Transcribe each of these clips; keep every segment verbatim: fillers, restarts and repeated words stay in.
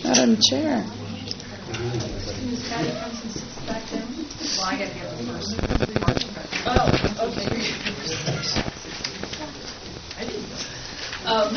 Madam Chair. Well, I got to get the first. Oh, okay. I didn't know. Um,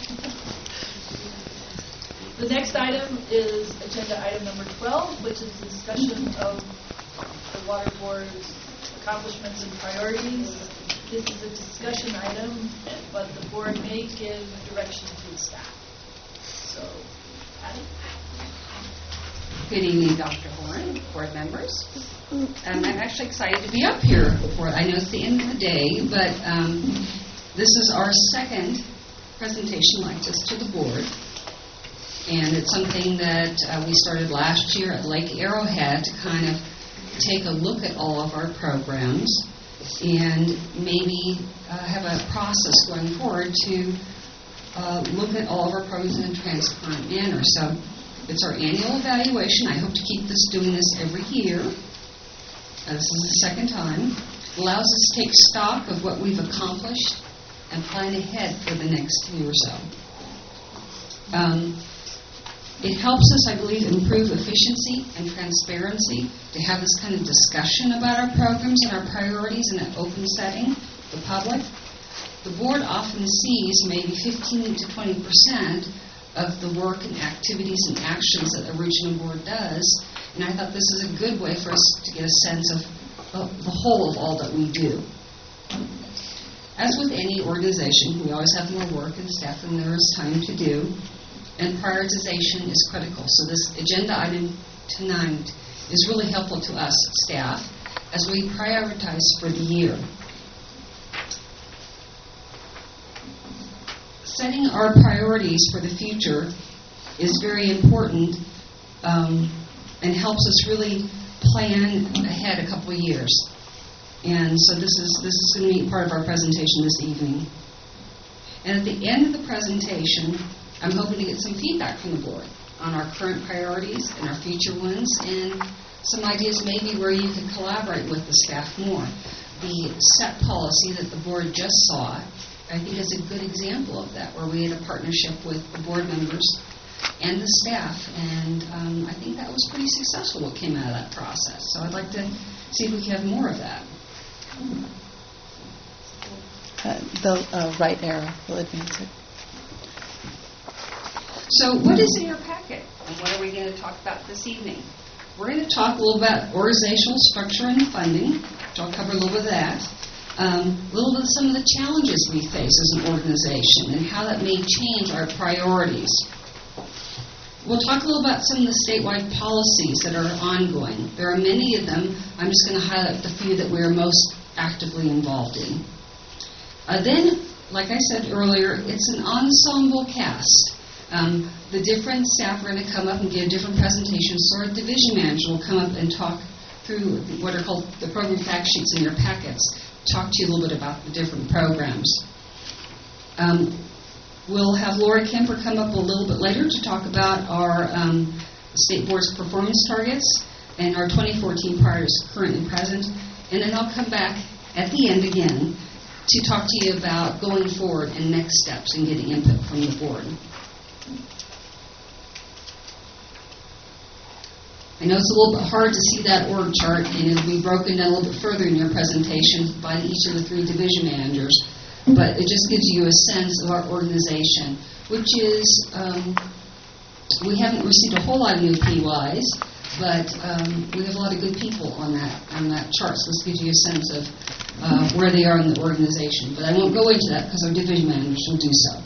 the next item is agenda item number twelve, which is discussion of the Water Board's accomplishments and priorities. This is a discussion item, but the board may give direction to the staff. So, Patty? Good evening, Doctor Horn, board members. Um, I'm actually excited to be up here. For I know it's the end of the day, but um, this is our second presentation like this to the board. And it's something that uh, we started last year at Lake Arrowhead to kind of take a look at all of our programs and maybe uh, have a process going forward to uh, look at all of our programs in a transparent manner. So it's our annual evaluation. I hope to keep this doing this every year. Uh, this is the second time. It allows us to take stock of what we've accomplished and plan ahead for the next year or so. Um, it helps us, I believe, improve efficiency and transparency to have this kind of discussion about our programs and our priorities in an open setting, the public. The board often sees maybe fifteen to twenty percent of the work and activities and actions that the regional board does, and I thought this is a good way for us to get a sense of uh, the whole of all that we do. As with any organization, we always have more work and staff than there is time to do, and prioritization is critical. So this agenda item tonight is really helpful to us, staff, as we prioritize for the year. Setting our priorities for the future is very important um, and helps us really plan ahead a couple of years. And so this is this is going to be part of our presentation this evening. And at the end of the presentation, I'm hoping to get some feedback from the board on our current priorities and our future ones, and some ideas maybe where you could collaborate with the staff more. The SET policy that the board just saw, I think, is a good example of that, where we had a partnership with the board members and the staff, and um, I think that was pretty successful what came out of that process. So I'd like to see if we can have more of that. Uh, the uh, right arrow will advance it. So what is in your packet, and what are we going to talk about this evening? We're going to talk a little about organizational structure and funding, which I'll cover a little bit of that. Um, a little bit of some of the challenges we face as an organization and how that may change our priorities. We'll talk a little about some of the statewide policies that are ongoing. There are many of them. I'm just going to highlight the few that we're most actively involved in. Uh, then, like I said earlier, it's an ensemble cast. Um, the different staff are going to come up and give different presentations, so our division manager will come up and talk through what are called the program fact sheets in your packets, talk to you a little bit about the different programs. Um, we'll have Laura Kemper come up a little bit later to talk about our um, state board's performance targets and our twenty fourteen priorities, current and present, and then I'll come back at the end again to talk to you about going forward and next steps and getting input from the board. I know it's a little bit hard to see that org chart, and it'll be broken down a little bit further in your presentation by each of the three division managers, but it just gives you a sense of our organization, which is, um, we haven't received a whole lot of new P Ys, but um, we have a lot of good people on that on that chart, so this gives you a sense of uh, where they are in the organization. But I won't go into that because our division managers will do so.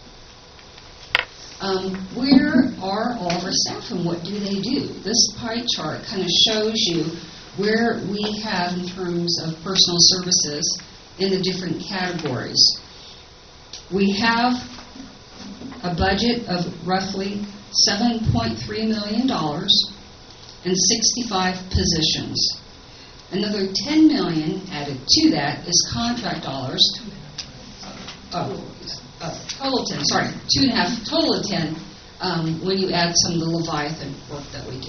Um, where are all of our staff and what do they do? This pie chart kind of shows you where we have in terms of personal services in the different categories. We have a budget of roughly seven point three million dollars and sixty-five positions. Another ten million dollars added to that is contract dollars. Oh. Uh, total ten, sorry, two and a half, total of ten um, when you add some of the Leviathan work that we do.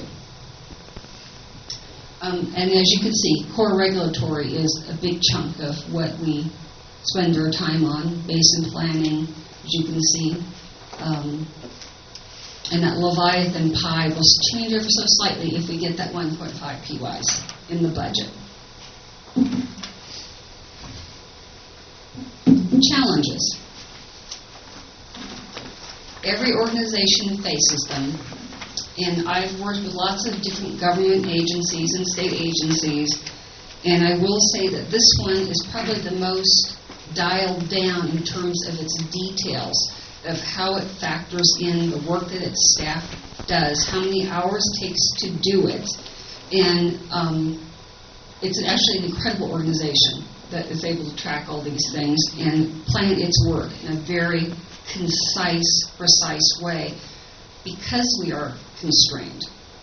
Um, and as you can see, core regulatory is a big chunk of what we spend our time on, basin planning, as you can see. Um, And that Leviathan pie will change ever so slightly if we get that one point five P Y S in the budget. Challenges. Every organization faces them. And I've worked with lots of different government agencies and state agencies, and I will say that this one is probably the most dialed down in terms of its details of how it factors in the work that its staff does, how many hours it takes to do it. And um, it's actually an incredible organization that is able to track all these things and plan its work in a very concise, precise way because we are constrained.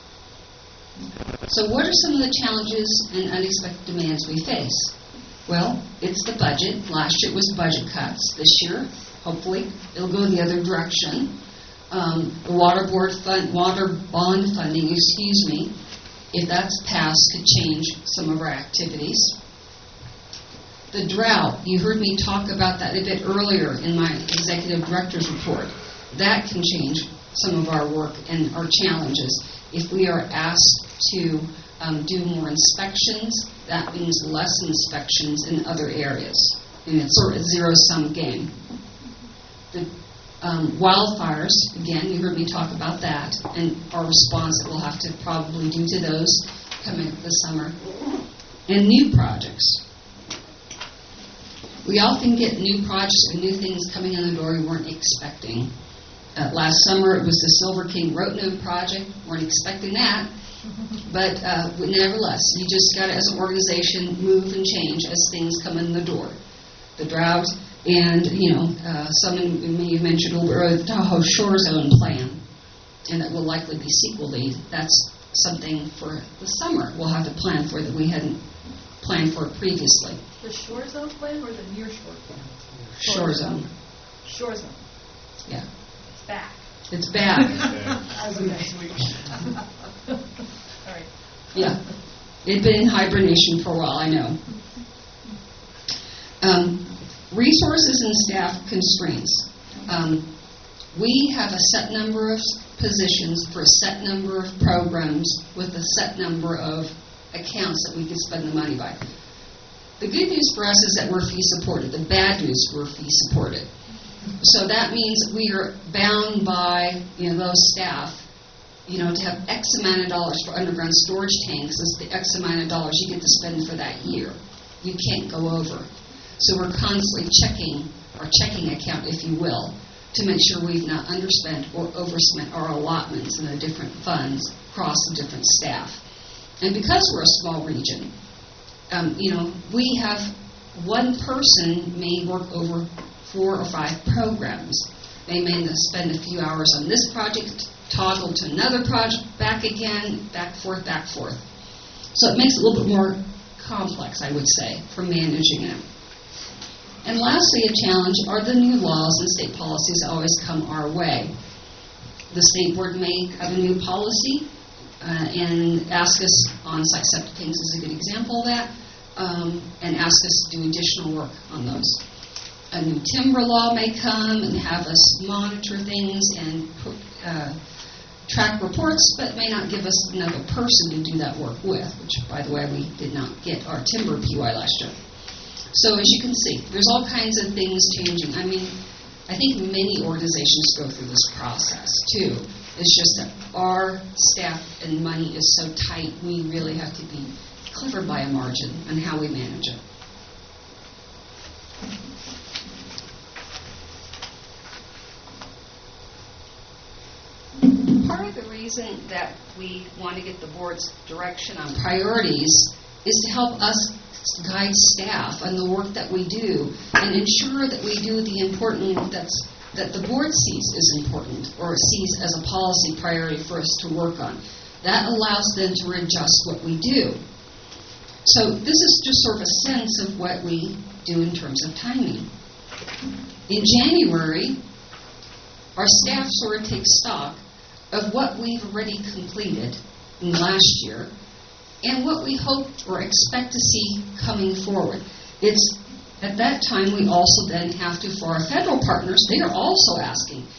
So what are some of the challenges and unexpected demands we face? Well, it's the budget. Last year it was budget cuts. This year, hopefully, it'll go the other direction. Um, the water board fund, water bond funding, excuse me, if that's passed, could change some of our activities. The drought, you heard me talk about that a bit earlier in my executive director's report. That can change some of our work and our challenges. If we are asked to um, do more inspections, that means less inspections in other areas. And it's sort of a zero-sum game. The um, wildfires, again, you heard me talk about that, and our response that we'll have to probably do to those coming this summer. And new projects. We often get new projects and new things coming in the door we weren't expecting. Uh, last summer, it was the Silver King Road Node project. Weren't expecting that. But uh, nevertheless, you just got to, as an organization, move and change as things come in the door. The drought and, you know, uh, someone may have mentioned earlier, the Tahoe Shore Zone plan, and that will likely be sequel-lead. That's something for the summer we'll have to plan for that we hadn't planned for previously. The shore zone plan or the near shore plan? Shore Zone. Shore zone. Yeah. It's back. It's back. As of next week. All right. Yeah. It'd been in hibernation for a while, I know. Um, resources and staff constraints. Um, we have a set number of positions for a set number of programs with a set number of accounts that we could spend the money by. The good news for us is that we're fee supported. The bad news, we're fee supported. So that means we are bound by, you know, those staff, you know, to have X amount of dollars for underground storage tanks is the X amount of dollars you get to spend for that year. You can't go over. So we're constantly checking our checking account, if you will, to make sure we've not underspent or overspent our allotments in the different funds across the different staff. And because we're a small region, um, you know, we have one person may work over four or five programs. They may spend a few hours on this project, toggle to another project, back again, back forth, back forth. So it makes it a little bit more complex, I would say, for managing it. And lastly, a challenge are the new laws and state policies that always come our way. The state board may have a new policy uh, and ask us, on-site septic tanks is a good example of that, um, and ask us to do additional work on those. A new timber law may come and have us monitor things and uh, track reports, but may not give us another person to do that work with, which, by the way, we did not get our timber P Y last year. So as you can see, there's all kinds of things changing. I mean, I think many organizations go through this process, too. It's just that our staff and money is so tight, we really have to be clever by a margin on how we manage it. Part of the reason that we want to get the board's direction on priorities is to help us guide staff on the work that we do and ensure that we do the important work that's, that the board sees is important or sees as a policy priority for us to work on. That allows them to adjust what we do. So this is just sort of a sense of what we do in terms of timing. In January, our staff sort of takes stock of what we've already completed in last year and what we hope or expect to see coming forward. It's at that time we also then have to, for our federal partners, they are also asking,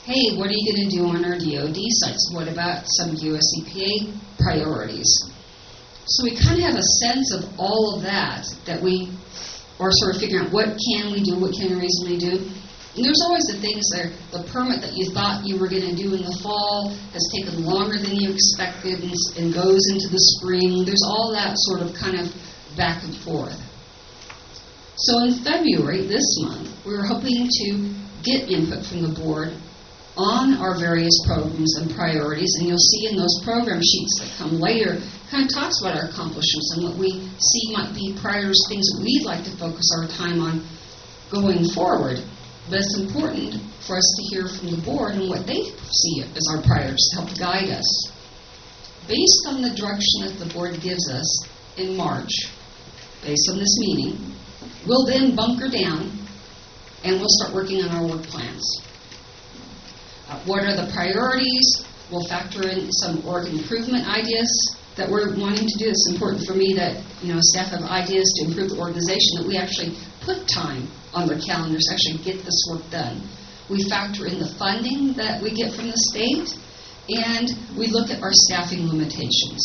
hey, what are you going to do on our D O D sites? What about some U S E P A priorities? So we kind of have a sense of all of that, that we are sort of figuring out what can we do, what can we reasonably do. And there's always the things there, the permit that you thought you were going to do in the fall has taken longer than you expected and, and goes into the spring. There's all that sort of kind of back and forth. So in February, this month, we were hoping to get input from the board on our various programs and priorities, and you'll see in those program sheets that come later, kind of talks about our accomplishments and what we see might be priorities, things that we'd like to focus our time on going forward. But it's important for us to hear from the board and what they see as our priorities to help guide us. Based on the direction that the board gives us in March, based on this meeting, we'll then bunker down and we'll start working on our work plans. Uh, what are the priorities? We'll factor in some org improvement ideas that we're wanting to do. It's important for me that, you know, staff have ideas to improve the organization, that we actually put time on their calendars to actually get this work done. We factor in the funding that we get from the state, and we look at our staffing limitations.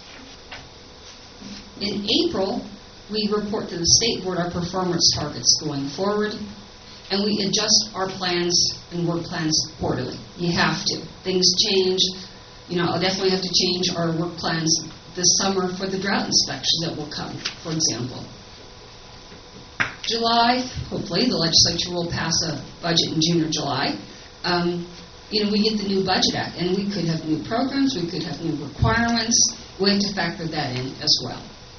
In April, we report to the state board our performance targets going forward, and we adjust our plans and work plans quarterly. You have to. Things change. You know, I'll definitely have to change our work plans this summer for the drought inspection that will come, for example. July, hopefully, the legislature will pass a budget in June or July. Um, you know, we get the new Budget Act, and we could have new programs, we could have new requirements. We have to factor that in as well.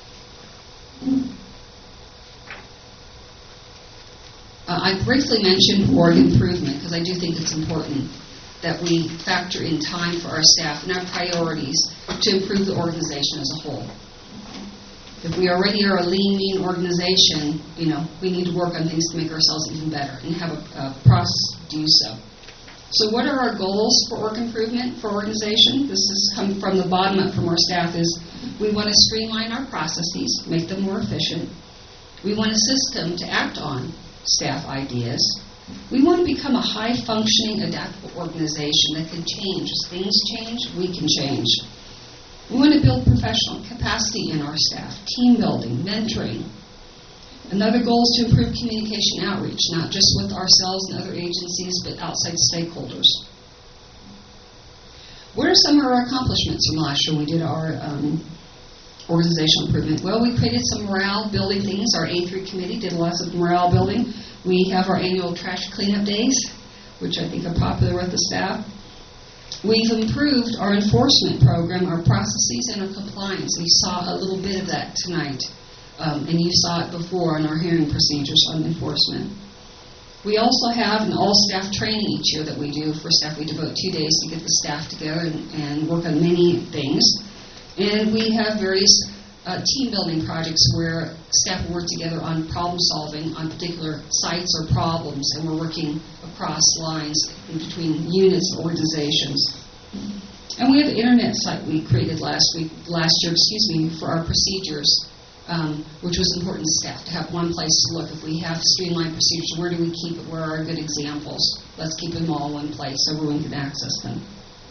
Uh, I briefly mentioned org improvement because I do think it's important that we factor in time for our staff and our priorities to improve the organization as a whole. If we already are a lean, mean organization, you know, we need to work on things to make ourselves even better and have a, a process to do so. So what are our goals for org improvement for organization? This has come from the bottom up from our staff is we want to streamline our processes, make them more efficient. We want a system to act on staff ideas. We want to become a high-functioning, adaptable organization that can change. As things change, we can change. We want to build professional capacity in our staff, team building, mentoring. Another goal is to improve communication outreach, not just with ourselves and other agencies, but outside stakeholders. What are some of our accomplishments from last year when we did our um, organizational improvement? Well, we created some morale building things. Our A three committee did lots of morale building. We have our annual trash cleanup days, which I think are popular with the staff. We've improved our enforcement program, our processes, and our compliance. We saw a little bit of that tonight, um, and you saw it before in our hearing procedures on enforcement. We also have an all-staff training each year that we do for staff. We devote two days to get the staff together and, and work on many things. And we have various uh, team-building projects where staff will work together on problem-solving on particular sites or problems, and we're working across lines in between units and organizations. And we have an internet site we created last week, last year, excuse me, for our procedures, um, which was important to staff to have one place to look. If we have streamlined procedures, where do we keep it? Where are our good examples? Let's keep them all in one place so everyone can access them.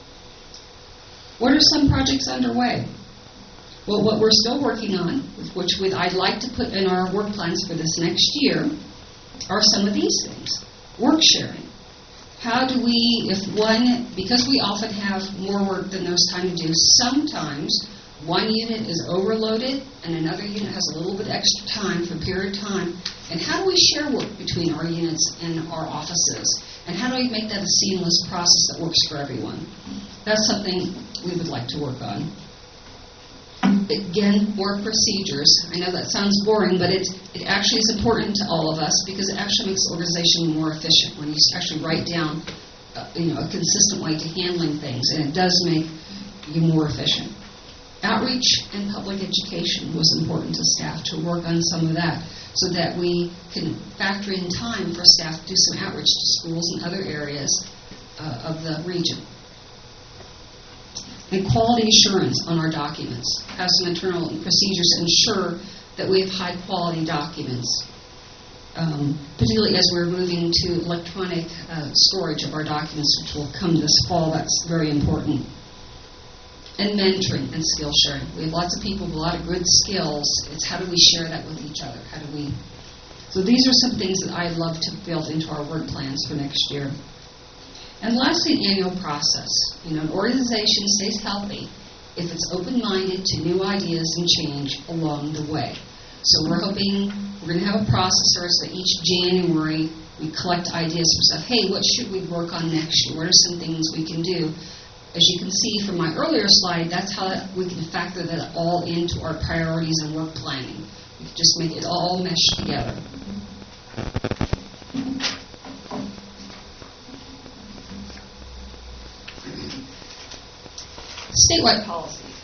What are some projects underway? Well, what we're still working on, which we'd, I'd like to put in our work plans for this next year, are some of these things. Work sharing. How do we, if one, because we often have more work than there's time to do, sometimes one unit is overloaded and another unit has a little bit extra time for a period of time. And how do we share work between our units and our offices? And how do we make that a seamless process that works for everyone? That's something we would like to work on. Again, work procedures. I know that sounds boring, but it, it actually is important to all of us because it actually makes the organization more efficient when you actually write down uh, you know, a consistent way to handling things, and it does make you more efficient. Outreach and public education was important to staff to work on some of that so that we can factor in time for staff to do some outreach to schools and other areas uh, of the region. And quality assurance on our documents. Have some internal procedures to ensure that we have high-quality documents. um, particularly as we're moving to electronic uh, storage of our documents, which will come this fall. That's very important. And mentoring and skill sharing. We have lots of people with a lot of good skills. It's how do we share that with each other? How do we... So these are some things that I'd love to build into our work plans for next year. And lastly, an annual process. You know, an organization stays healthy if it's open-minded to new ideas and change along the way. So we're hoping we're going to have a process so that each January we collect ideas from stuff. Hey, what should we work on next year? What are some things we can do? As you can see from my earlier slide, that's how we can factor that all into our priorities and work planning. We can just make it all mesh together. Statewide policies.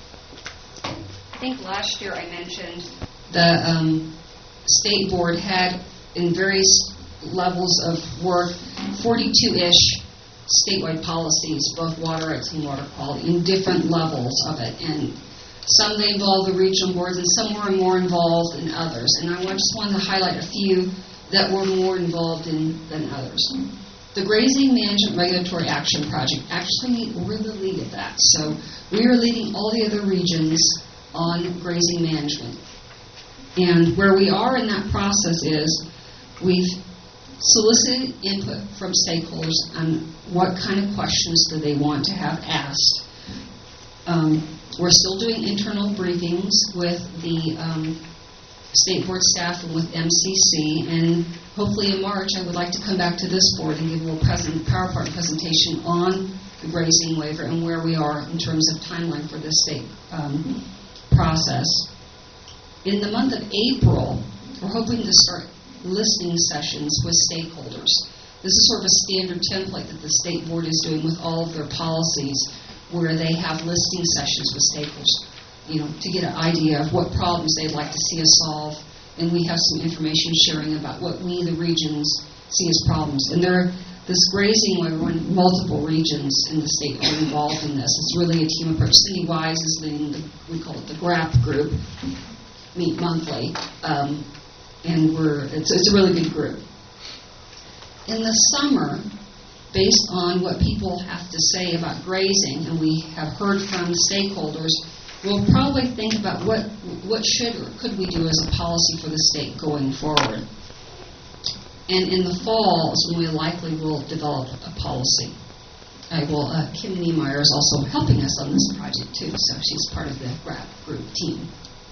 I think last year I mentioned the um, state board had, in various levels of work, forty-two-ish statewide policies, both water rights and water quality, in different levels of it. And some they involve the regional boards, and some were more involved than others. And I just wanted to highlight a few that were more involved in than others. The Grazing Management Regulatory Action Project, actually, we're the lead of that. So we are leading all the other regions on grazing management. And where we are in that process is we've solicited input from stakeholders on what kind of questions do they want to have asked. Um, we're still doing internal briefings with the um, state board staff and with M C C, and hopefully in March I would like to come back to this board and give a little present, PowerPoint presentation on the grazing waiver and where we are in terms of timeline for this state um, process. In the month of April, we're hoping to start listening sessions with stakeholders. This is sort of a standard template that the state board is doing with all of their policies, where they have listening sessions with stakeholders, you know, to get an idea of what problems they'd like to see us solve, and we have some information sharing about what we, the regions, see as problems. And there, this grazing waiver, when multiple regions in the state are involved in this, it's really a team approach. Cindy Wise is leading the, we call it the GRAP group, meet monthly. Um, And we're it's, it's a really good group. In the summer, based on what people have to say about grazing, and we have heard from stakeholders, we'll probably think about what what should or could we do as a policy for the state going forward. And in the fall is when we likely will develop a policy. I will. Uh, Kim Niemeyer is also helping us on this project too, so she's part of the GRAP group team.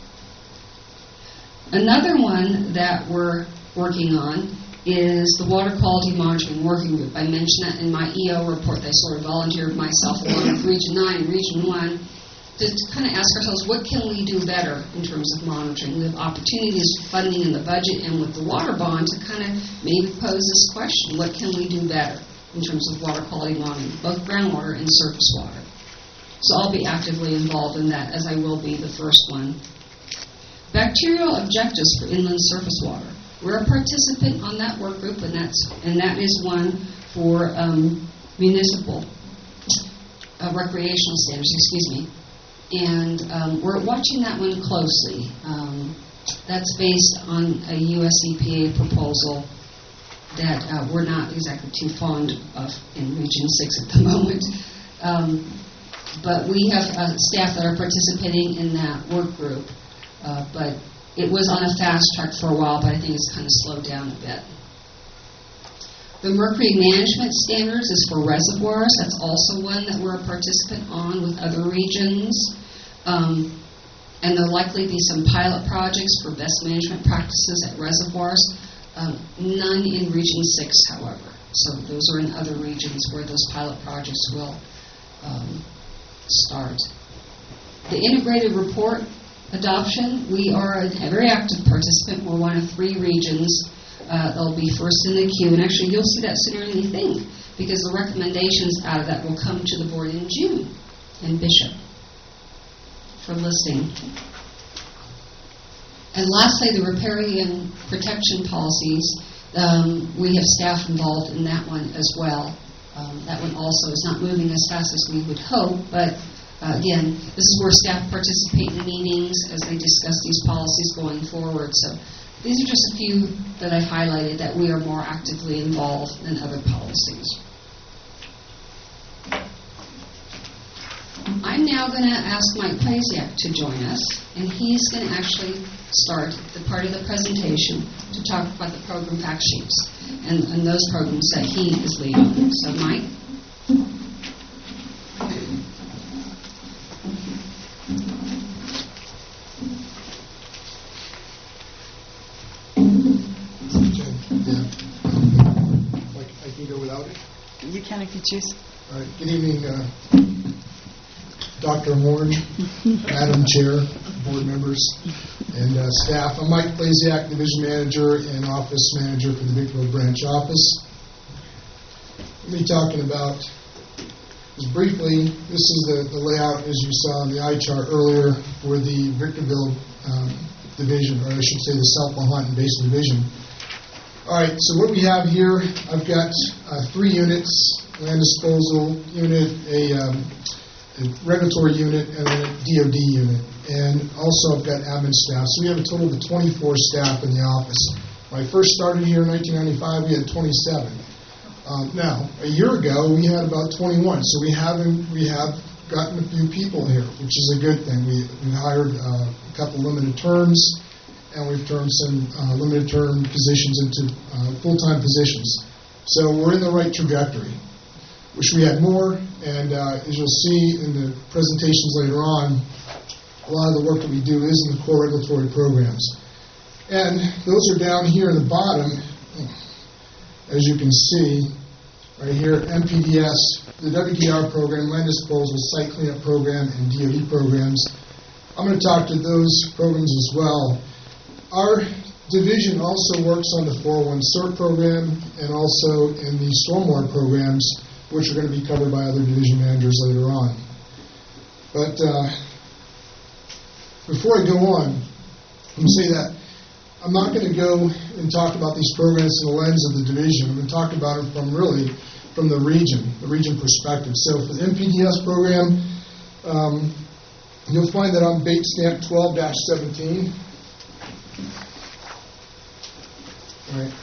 Another one that we're working on is the Water Quality Monitoring Working Group. I mentioned that in my E O report that I sort of volunteered myself along with Region nine and Region one to kind of ask ourselves, what can we do better in terms of monitoring? We have opportunities, funding in the budget, and with the water bond to kind of maybe pose this question, what can we do better in terms of water quality monitoring, both groundwater and surface water? So I'll be actively involved in that, as I will be the first one. Bacterial objectives for inland surface water. We're a participant on that work group, and that's and that is one for um, municipal uh, recreational standards. Excuse me, and um, we're watching that one closely. Um, that's based on a U S E P A proposal that uh, we're not exactly too fond of in Region six at the moment. Um, but we have uh, staff that are participating in that work group. Uh, but it was on a fast track for a while, but I think it's kind of slowed down a bit. The mercury management standards is for reservoirs. That's also one that we're a participant on with other regions. Um, and there'll likely be some pilot projects for best management practices at reservoirs. Um, none in Region six, however. So those are in other regions where those pilot projects will um, start. The integrated report adoption, we are a very active participant. We're one of three regions. Uh, they'll be first in the queue. And actually, you'll see that sooner than you think, because the recommendations out of that will come to the board in June in Bishop for listing. And lastly, the riparian protection policies. Um, we have staff involved in that one as well. Um, that one also is not moving as fast as we would hope, but Uh, again, this is where staff participate in meetings as they discuss these policies going forward. So These are just a few that I highlighted that we are more actively involved than other policies. I'm now going to ask Mike Plasiak to join us, and he's going to actually start the part of the presentation to talk about the program fact sheets and, and those programs that he is leading. So, Mike? I can go without it? You can if you choose. All right. Good evening, uh, Doctor Horn, Madam Chair, board members, and uh, staff. I'm Mike Plasiak, Division Manager and Office Manager for the Victorville Branch Office. We'll be talking about, just briefly, this is the, the layout, as you saw on the eye chart earlier, for the Victorville um, Division, or I should say the South Lahontan Basin Division. All right, so what we have here, I've got uh, three units, land disposal unit, a, um, a regulatory unit, and then a D O D unit. And also I've got admin staff. So we have a total of twenty-four staff in the office. When I first started here in nineteen ninety-five, we had twenty-seven. Um, now, a year ago, we had about twenty-one. So we have we have gotten a few people here, which is a good thing. We, we hired uh, a couple limited terms, and we've turned some uh, limited term positions into uh, full-time positions. So we're in the right trajectory. Wish we had more, and uh, as you'll see in the presentations later on, a lot of the work that we do is in the core regulatory programs. And those are down here in the bottom, as you can see, right here, M P D S, the W D R program, land disposal, site cleanup program, and D O D programs. I'm going to talk to those programs as well. Our division also works on the four oh one C E R T program and also in the stormwater programs, which are going to be covered by other division managers later on. But uh, before I go on, let me say that I'm not going to go and talk about these programs in the lens of the division. I'm going to talk about it from really from the region, the region perspective. So for the M P D S program, um, you'll find that on bait stamp twelve dash seventeen. All right.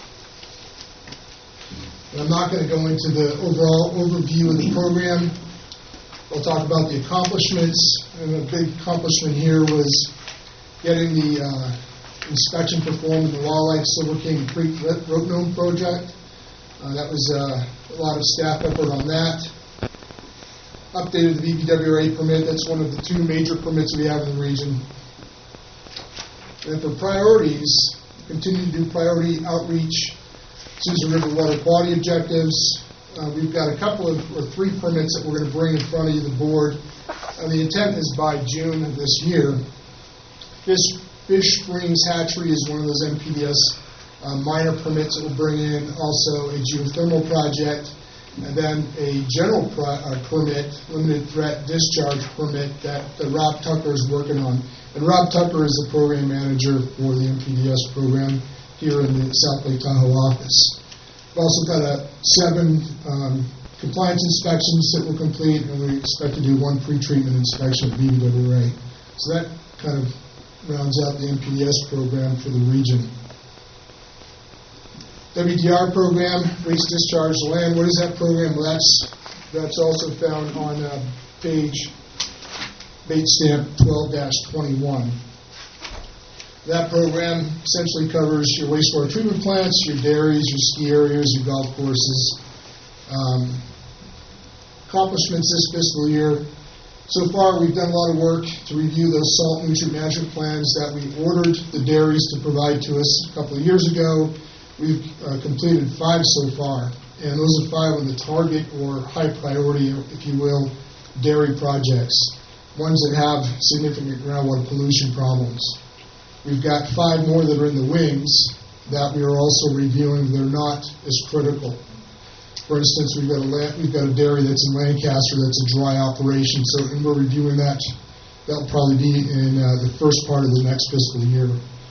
And I'm not going to go into the overall overview of the program. I'll talk about the accomplishments, and a big accomplishment here was getting the uh, inspection performed in the Walleye Silver King Creek Rope Gnome project. Uh, that was uh, a lot of staff effort on that. Updated the V B W R A permit. That's one of the two major permits we have in the region. And for priorities, continue to do priority outreach, Susan River water quality objectives. Uh, we've got a couple of, or three permits that we're going to bring in front of you, the board. And the intent is by June of this year. Fish, Fish Springs Hatchery is one of those M P D S uh, minor permits that we'll bring in. Also a geothermal project. And then a general pro- uh, permit, limited threat discharge permit that uh, Rob Tucker is working on. And Rob Tucker is the program manager for the M P D S program here in the South Lake Tahoe office. We've also got a seven um, compliance inspections that we'll complete, and we expect to do one pre-treatment inspection at V B W R A. So that kind of rounds out the M P D S program for the region. W D R program, waste discharge to land. What is that program? Well, that's that's also found on uh, page bait stamp twelve dash twenty-one. That program essentially covers your wastewater treatment plants, your dairies, your ski areas, your golf courses. Um, accomplishments this fiscal year. So far, we've done a lot of work to review those salt nutrient management plans that we ordered the dairies to provide to us a couple of years ago. We've uh, completed five so far, and those are five on the target or high priority, if you will, dairy projects, ones that have significant groundwater pollution problems. We've got five more that are in the wings that we are also reviewing. They're not as critical. For instance, we've got a la- we've got a dairy that's in Lancaster that's a dry operation, so and we're reviewing that. That'll probably be in uh, the first part of the next fiscal year.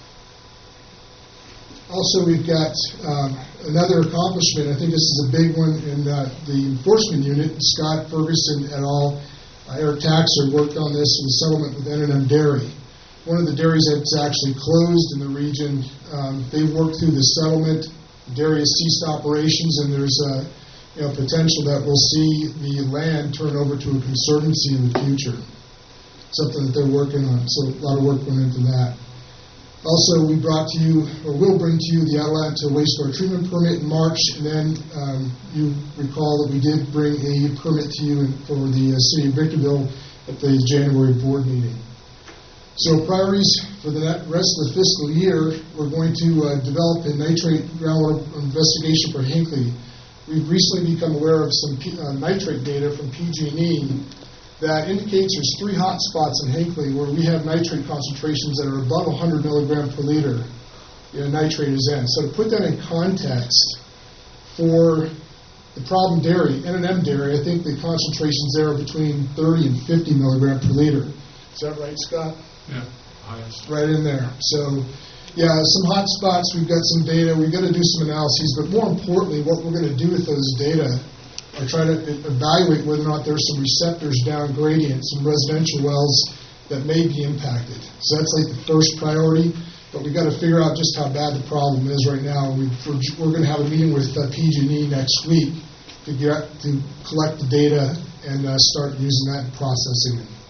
Also, we've got um, another accomplishment. I think this is a big one in uh, the enforcement unit. Scott Ferguson et al., uh, Eric Taxer worked on this in settlement with N and M Dairy. one of the dairies that's actually closed in the region. Um, they've worked through the settlement. The dairy has ceased operations, and there's a you know, potential that we'll see the land turn over to a conservancy in the future. Something that they're working on. So a lot of work went into that. Also, we brought to you, or will bring to you, the Atalanta wastewater treatment permit in March, and then um, you recall that we did bring a permit to you for the uh, City of Victorville at the January board meeting. So priorities for the rest of the fiscal year, we're going to uh, develop a nitrate groundwater investigation for Hinckley. We've recently become aware of some P, uh, nitrate data from P G and E that indicates there's three hot spots in Hinckley where we have nitrate concentrations that are above one hundred milligram per liter. You know, nitrate is in. So to put that in context, for the problem dairy, N and M dairy, I think the concentrations there are between thirty and fifty milligram per liter. Is that right, Scott? Yeah, highest. Right in there. So, yeah, some hot spots. We've got some data. We've got to do some analyses. But more importantly, what we're going to do with those data are try to evaluate whether or not there's some receptors down gradient, some residential wells that may be impacted. So that's like the first priority. But we've got to figure out just how bad the problem is right now. We, we're we're going to have a meeting with uh, P G and E next week to get to collect the data and uh, start using that and processing it.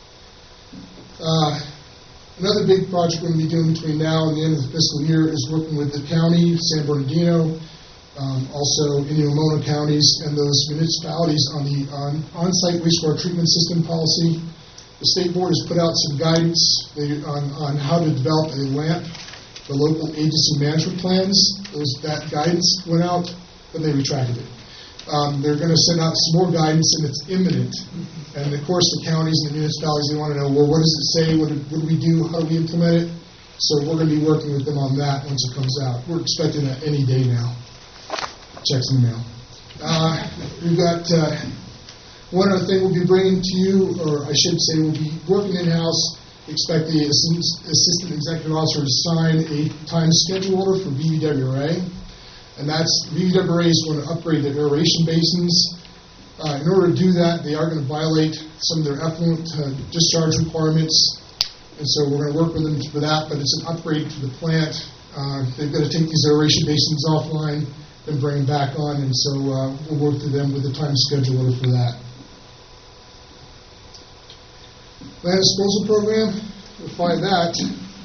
Uh, another big project we're going to be doing between now and the end of the fiscal year is working with the county, San Bernardino, um, also Indian-Omono counties, and those municipalities on the on, on-site wastewater treatment system policy. The state board has put out some guidance on, on how to develop a LAMP, the local agency management plans. Those, that guidance went out, then they retracted it. Um, they're going to send out some more guidance, and it's imminent. And of course, the counties and the municipalities, they want to know, well, what does it say? What do, what do we do? How do we implement it? So we're going to be working with them on that once it comes out. We're expecting that any day now. Checks in the mail. Uh, we've got uh, one other thing we'll be bringing to you, or I should say we'll be working in-house. Expect the Assistant Executive Officer to sign a time schedule order for V V W R A. And that's, V V W R A is going to upgrade their aeration basins. Uh, in order to do that, they are going to violate some of their effluent uh, discharge requirements. And so we're going to work with them for that, but it's an upgrade to the plant. Uh, they've got to take these aeration basins offline and bring them back on, and so uh, we'll work through them with a time schedule order for that. Land disposal program, you'll find that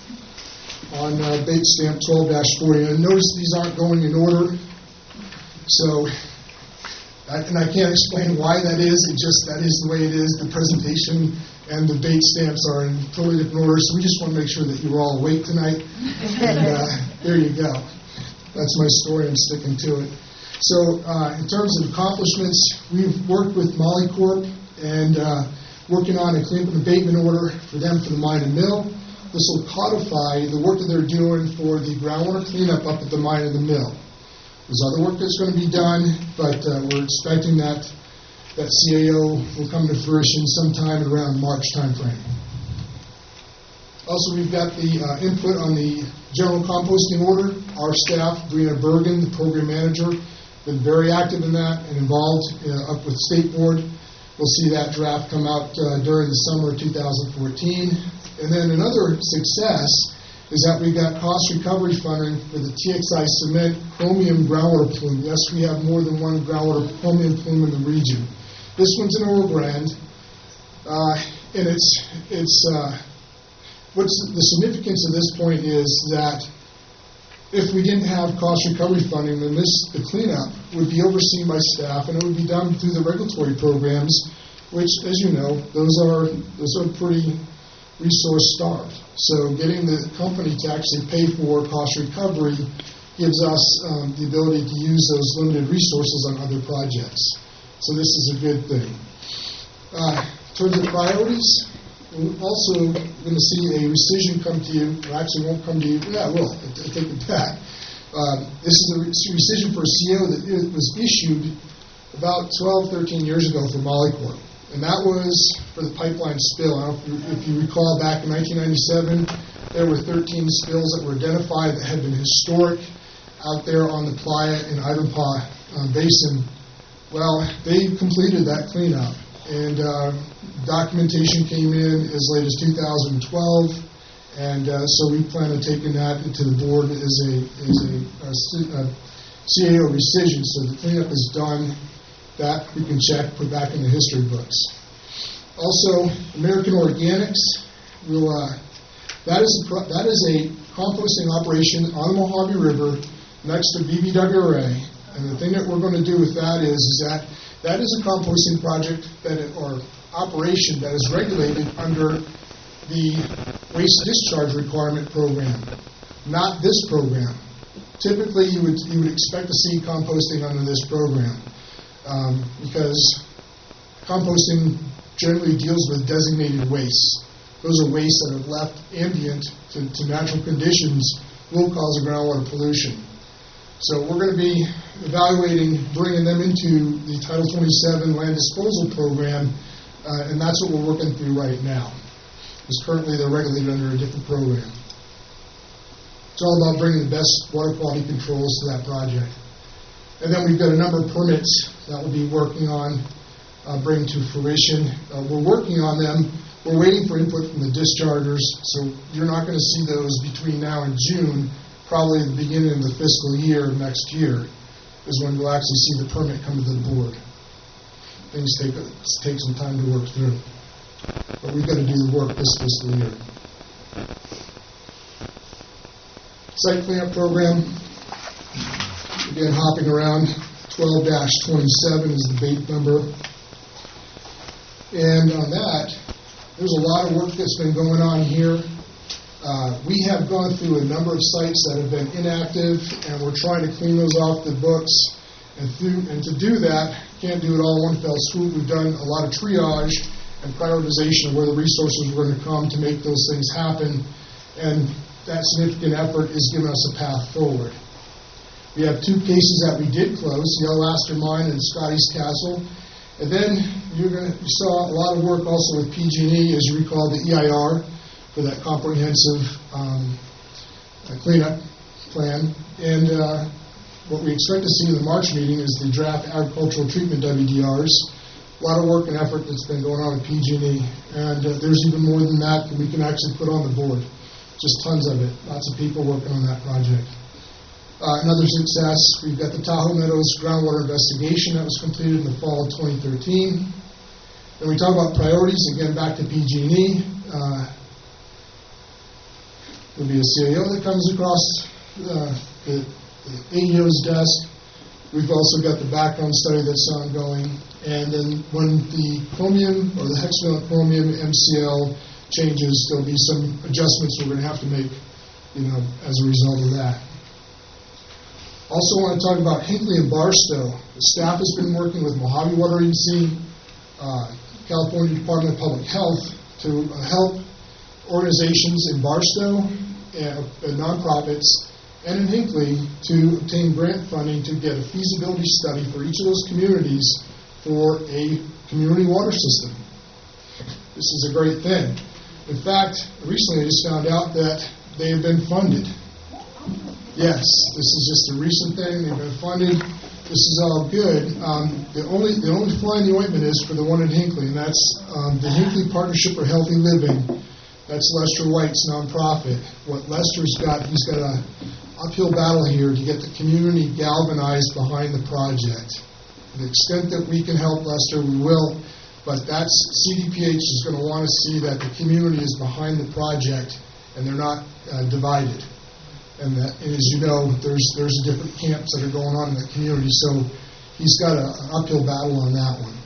on uh, bait stamp twelve dash forty. And notice these aren't going in order, so, I, and I can't explain why that is. It just, that is the way it is. The presentation and the bait stamps are in totally different order, so we just want to make sure that you're all awake tonight. And uh, there you go. That's my story. I'm sticking to it. So uh, in terms of accomplishments, we've worked with Molycorp and uh, working on a cleanup and abatement order for them for the mine and mill. This will codify the work that they're doing for the groundwater cleanup up at the mine and the mill. There's other work that's going to be done, but uh, we're expecting that that C A O will come to fruition sometime around March timeframe. Also, we've got the uh, input on the general composting order. Our staff, Brina Bergen, the program manager, been very active in that and involved uh, up with State Board. We'll see that draft come out uh, during the summer of two thousand fourteen. And then another success is that we got cost recovery funding for the T X I Cement chromium groundwater plume. Yes, we have more than one groundwater chromium plume in the region. This one's in Oro Grande, uh, and it's it's. Uh, What's the significance of this point is that if we didn't have cost recovery funding, then this the cleanup would be overseen by staff, and it would be done through the regulatory programs, which, as you know, those are those are pretty resource starved. So getting the company to actually pay for cost recovery gives us um, the ability to use those limited resources on other projects. So this is a good thing. Uh, in terms of priorities, we're also going to see a rescission come to you. Well, actually, won't come to you. Yeah, it will. I, I take it back. Um, this is a rescission for a C O that it was issued about twelve, thirteen years ago for Molycorp. And that was for the pipeline spill. I don't know if you, if you recall, back in nineteen ninety-seven, there were thirteen spills that were identified that had been historic out there on the Playa and Ivanpah uh, Basin. Well, they completed that cleanup. And uh, documentation came in as late as two thousand twelve, And uh, so we plan on taking that to the board as a, as a, a, a C A O rescission, so the cleanup is done. That we can check, put back in the history books. Also, American Organics will, uh, that is a, that is a composting operation on the Mojave River next to B B W R A. And the thing that we're going to do with that is, is that that is a composting project that it, or operation that is regulated under the waste discharge requirement program, not this program. Typically, you would you would expect to see composting under this program um, because composting generally deals with designated wastes. Those are wastes that are left ambient to, to natural conditions will cause a groundwater pollution. So we're going to be evaluating bringing them into the Title twenty-seven land disposal program, uh, and that's what we're working through right now. Because currently they're regulated under a different program. It's all about bringing the best water quality controls to that project. And then we've got a number of permits that we'll be working on, uh, bringing to fruition. Uh, we're working on them. We're waiting for input from the dischargers, so you're not going to see those between now and June. Probably at the beginning of the fiscal year next year is when we'll actually see the permit come to the board. Things take take some time to work through, but we've got to do the work this fiscal year. Site cleanup program, again hopping around, twelve dash twenty-seven is the bait number. And on that, there's a lot of work that's been going on here. Uh, we have gone through a number of sites that have been inactive, and we're trying to clean those off the books. And, through, and to do that, can't do it all in one fell swoop. We've done a lot of triage and prioritization of where the resources are going to come to make those things happen. And that significant effort is giving us a path forward. We have two cases that we did close, Yellow Aster Mine and Scotty's Castle. And then you're gonna, you saw a lot of work also with P G and E, as you recall, the E I R for that comprehensive um, uh, cleanup plan. And uh, what we expect to see in the March meeting is the draft agricultural treatment W D Rs. A lot of work and effort that's been going on with P G and E. And uh, there's even more than that that we can actually put on the board. Just tons of it. Lots of people working on that project. Uh, another success, we've got the Tahoe Meadows groundwater investigation that was completed in the fall of twenty thirteen. Then we talk about priorities, again back to P G and E. Uh, there'll be a C A O that comes across uh, the, the A E O's desk. We've also got the background study that's ongoing. And then when the chromium or the hexavalent chromium M C L changes, there'll be some adjustments we're going to have to make, you know, as a result of that. Also want to talk about Hinckley and Barstow. The staff has been working with Mojave Water Agency, uh, California Department of Public Health to uh, help organizations in Barstow, and, and nonprofits, and in Hinckley to obtain grant funding to get a feasibility study for each of those communities for a community water system. This is a great thing. In fact, recently I just found out that they have been funded. Yes, this is just a recent thing. They've been funded. This is all good. Um, the only the only fly in the ointment is for the one in Hinckley, and that's um, the Hinckley Partnership for Healthy Living. That's Lester White's nonprofit. What Lester's got, he's got an uphill battle here to get the community galvanized behind the project. To the extent that we can help Lester, we will. But that's C D P H is going to want to see that the community is behind the project and they're not uh, divided. And, that, and as you know, there's there's different camps that are going on in the community, so he's got a, an uphill battle on that one.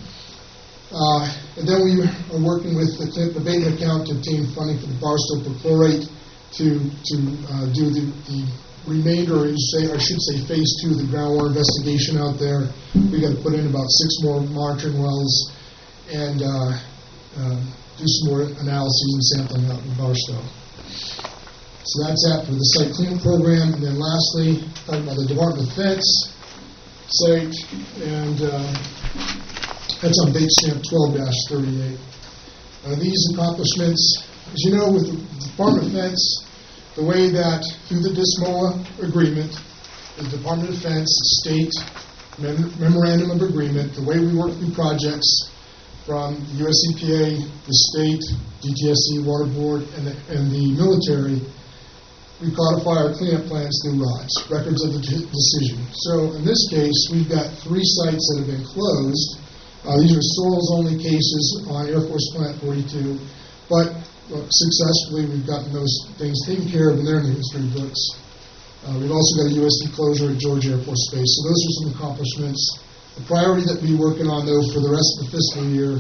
Uh, and then we are working with the Clint abatement account to obtain funding for the Barstow perchlorate to to uh, do the, the remainder, or say, I should say, phase two of the groundwater investigation out there. We got to put in about six more monitoring wells and uh, uh, do some more analyses and sampling out in Barstow. So that's that for the site cleanup program. And then lastly, talking about the Department of Defense site, and uh, that's on base stamp twelve dash thirty-eight. Uh, these accomplishments, as you know, with the Department of Defense, the way that through the DISMOA agreement, the Department of Defense state mem- memorandum of agreement, the way we work through projects, from the U S E P A, the state, D T S C, Water Board, and the, and the military. We codify our cleanup plans through R O Ds, records of the t- decision. So in this case, we've got three sites that have been closed. Uh, these are soils-only cases on Air Force Plant forty-two, but uh, successfully we've gotten those things taken care of, and they're in the history books. Uh, we've also got a U S D closure at George Air Force Base. So those are some accomplishments. The priority that we're working on, though, for the rest of the fiscal year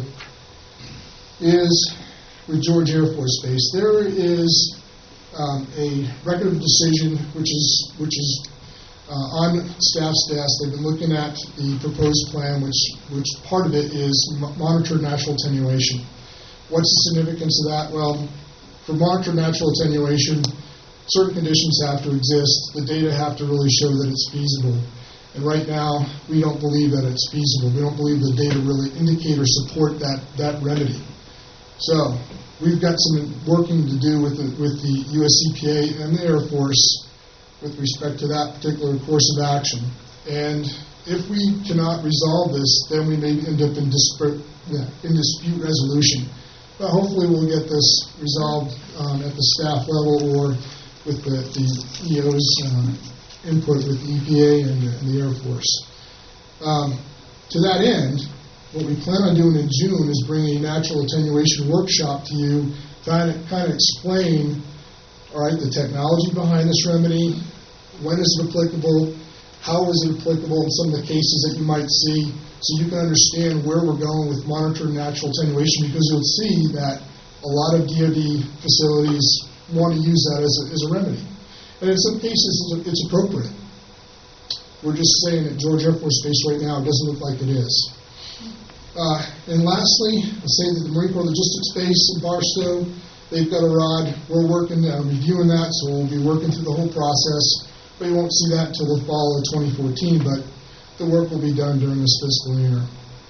is with George Air Force Base. There is um, a record of decision which is which is uh, on staff's desk. They've been looking at the proposed plan, which which part of it is m- monitored natural attenuation. What's the significance of that? Well, for monitored natural attenuation, certain conditions have to exist. The data have to really show that it's feasible. And right now, we don't believe that it's feasible. We don't believe the data really indicate or support that, that remedy. So we've got some working to do with the, with the U S E P A and the Air Force with respect to that particular course of action. And if we cannot resolve this, then we may end up in, dispute, yeah, in dispute resolution. But hopefully we'll get this resolved um, at the staff level or with the, the E O's uh, input with the E P A and the, and the Air Force. Um, to that end, what we plan on doing in June is bringing a natural attenuation workshop to you, trying to kind of explain, all right, the technology behind this remedy, when is it applicable, how is it applicable in some of the cases that you might see, so you can understand where we're going with monitoring natural attenuation, because you'll see that a lot of D O D facilities want to use that as a, as a remedy. And in some cases, it's appropriate. We're just saying at George Air Force Base right now, it doesn't look like it is. Uh, and lastly, I'll say that the Marine Corps Logistics Base in Barstow, they've got a R O D. We're working, uh, reviewing that, so we'll be working through the whole process. But you won't see that until the fall of twenty fourteen, but the work will be done during this fiscal year.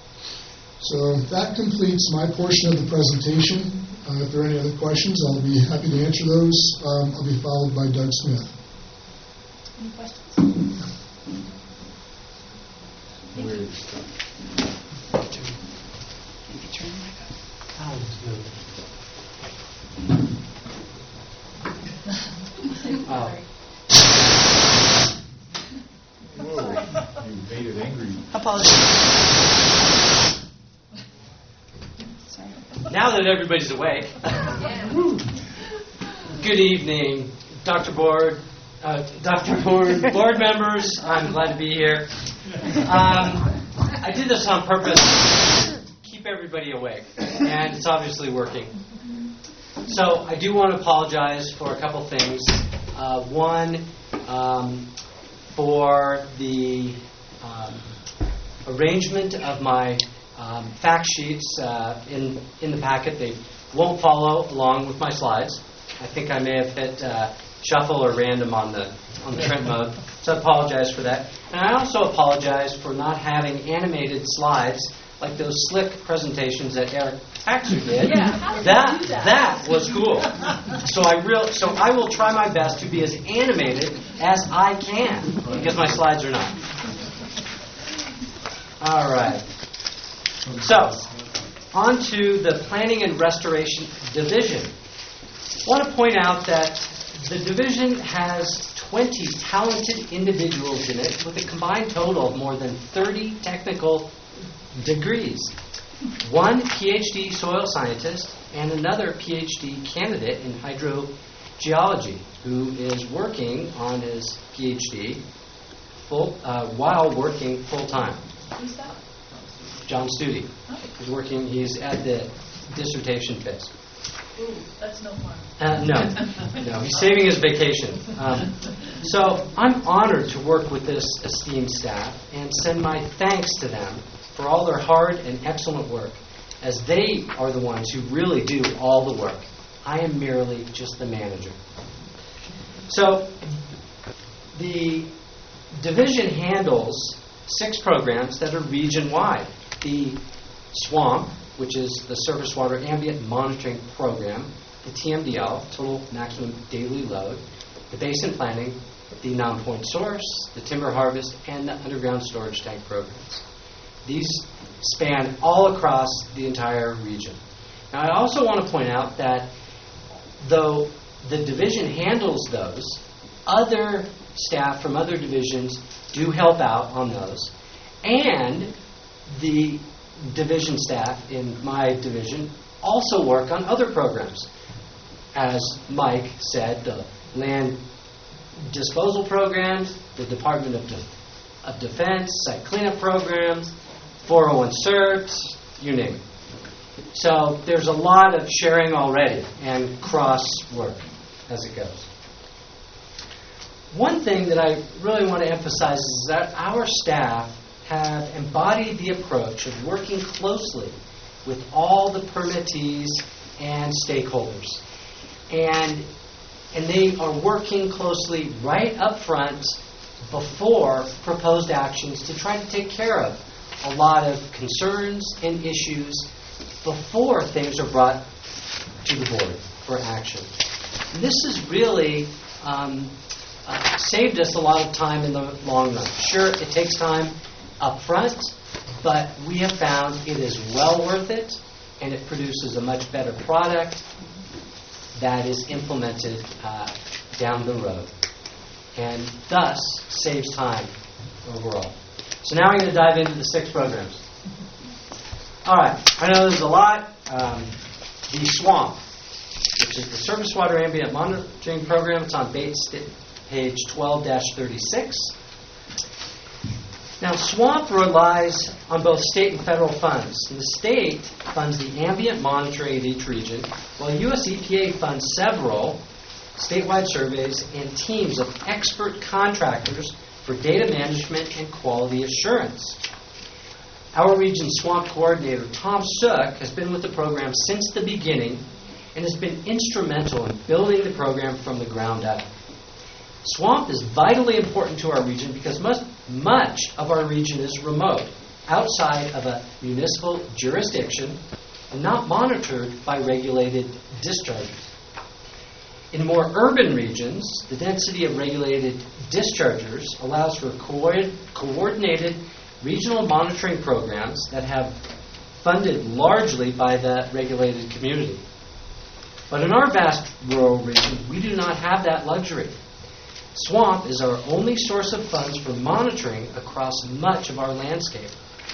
So that completes my portion of the presentation. Uh, if there are any other questions, I'll be happy to answer those. Um, I'll be followed by Doug Smith. Any questions? Where is that? Sorry. Whoa, you made it angry. Apologies. Sorry. Now that everybody's awake, good evening, Doctor Board, uh, Doctor Board, board members. I'm glad to be here. Um, I did this on purpose to keep everybody awake, and it's obviously working. So I do want to apologize for a couple things. Uh, one, um, for the um, arrangement of my um, fact sheets uh, in in the packet. They won't follow along with my slides. I think I may have hit uh, shuffle or random on the on the print mode, so I apologize for that. And I also apologize for not having animated slides like those slick presentations that Eric Paxer did. Yeah, how did that, you do that? that was cool. So I real so I will try my best to be as animated as I can, because my slides are not. All right. So, on to the Planning and Restoration Division. I want to point out that the division has twenty talented individuals in it with a combined total of more than thirty technical degrees. One P H D soil scientist and another P H D candidate in hydrogeology who is working on his P H D full, uh, while working full-time. Who's that? John Studi. Oh. He's working, he's at the dissertation phase. Ooh, that's no fun. Uh, no, no, he's saving his vacation. Um, so I'm honored to work with this esteemed staff and send my thanks to them for all their hard and excellent work, as they are the ones who really do all the work. I am merely just the manager. So the division handles six programs that are region-wide. The SWAMP, which is the Surface Water Ambient Monitoring Program, the T M D L, Total Maximum Daily Load, the Basin Planning, the Non-Point Source, the Timber Harvest, and the Underground Storage Tank programs. These span all across the entire region. Now, I also want to point out that though the division handles those, other staff from other divisions do help out on those. And the division staff in my division also work on other programs. As Mike said, the land disposal programs, the Department of, De- of Defense, site cleanup programs, four oh one certs, you name it. So there's a lot of sharing already and cross work as it goes. One thing that I really want to emphasize is that our staff have embodied the approach of working closely with all the permittees and stakeholders. And, and they are working closely right up front before proposed actions to try to take care of a lot of concerns and issues before things are brought to the board for action. And this has really um, uh, saved us a lot of time in the long run. Sure, it takes time up front, but we have found it is well worth it, and it produces a much better product that is implemented uh, down the road, and thus saves time overall. So now we're going to dive into the six programs. All right, I know there's a lot. Um, the SWAMP, which is the Surface Water Ambient Monitoring Program. It's on page twelve dash thirty-six. Now, SWAMP relies on both state and federal funds. And the state funds the ambient monitoring in each region, while U S E P A funds several statewide surveys and teams of expert contractors for data management and quality assurance. Our region's SWAMP coordinator, Tom Sook, has been with the program since the beginning and has been instrumental in building the program from the ground up. SWAMP is vitally important to our region because much, much of our region is remote, outside of a municipal jurisdiction, and not monitored by regulated dischargers. In more urban regions, the density of regulated dischargers allows for co- coordinated regional monitoring programs that have funded largely by the regulated community. But in our vast rural region, we do not have that luxury. SWAMP is our only source of funds for monitoring across much of our landscape.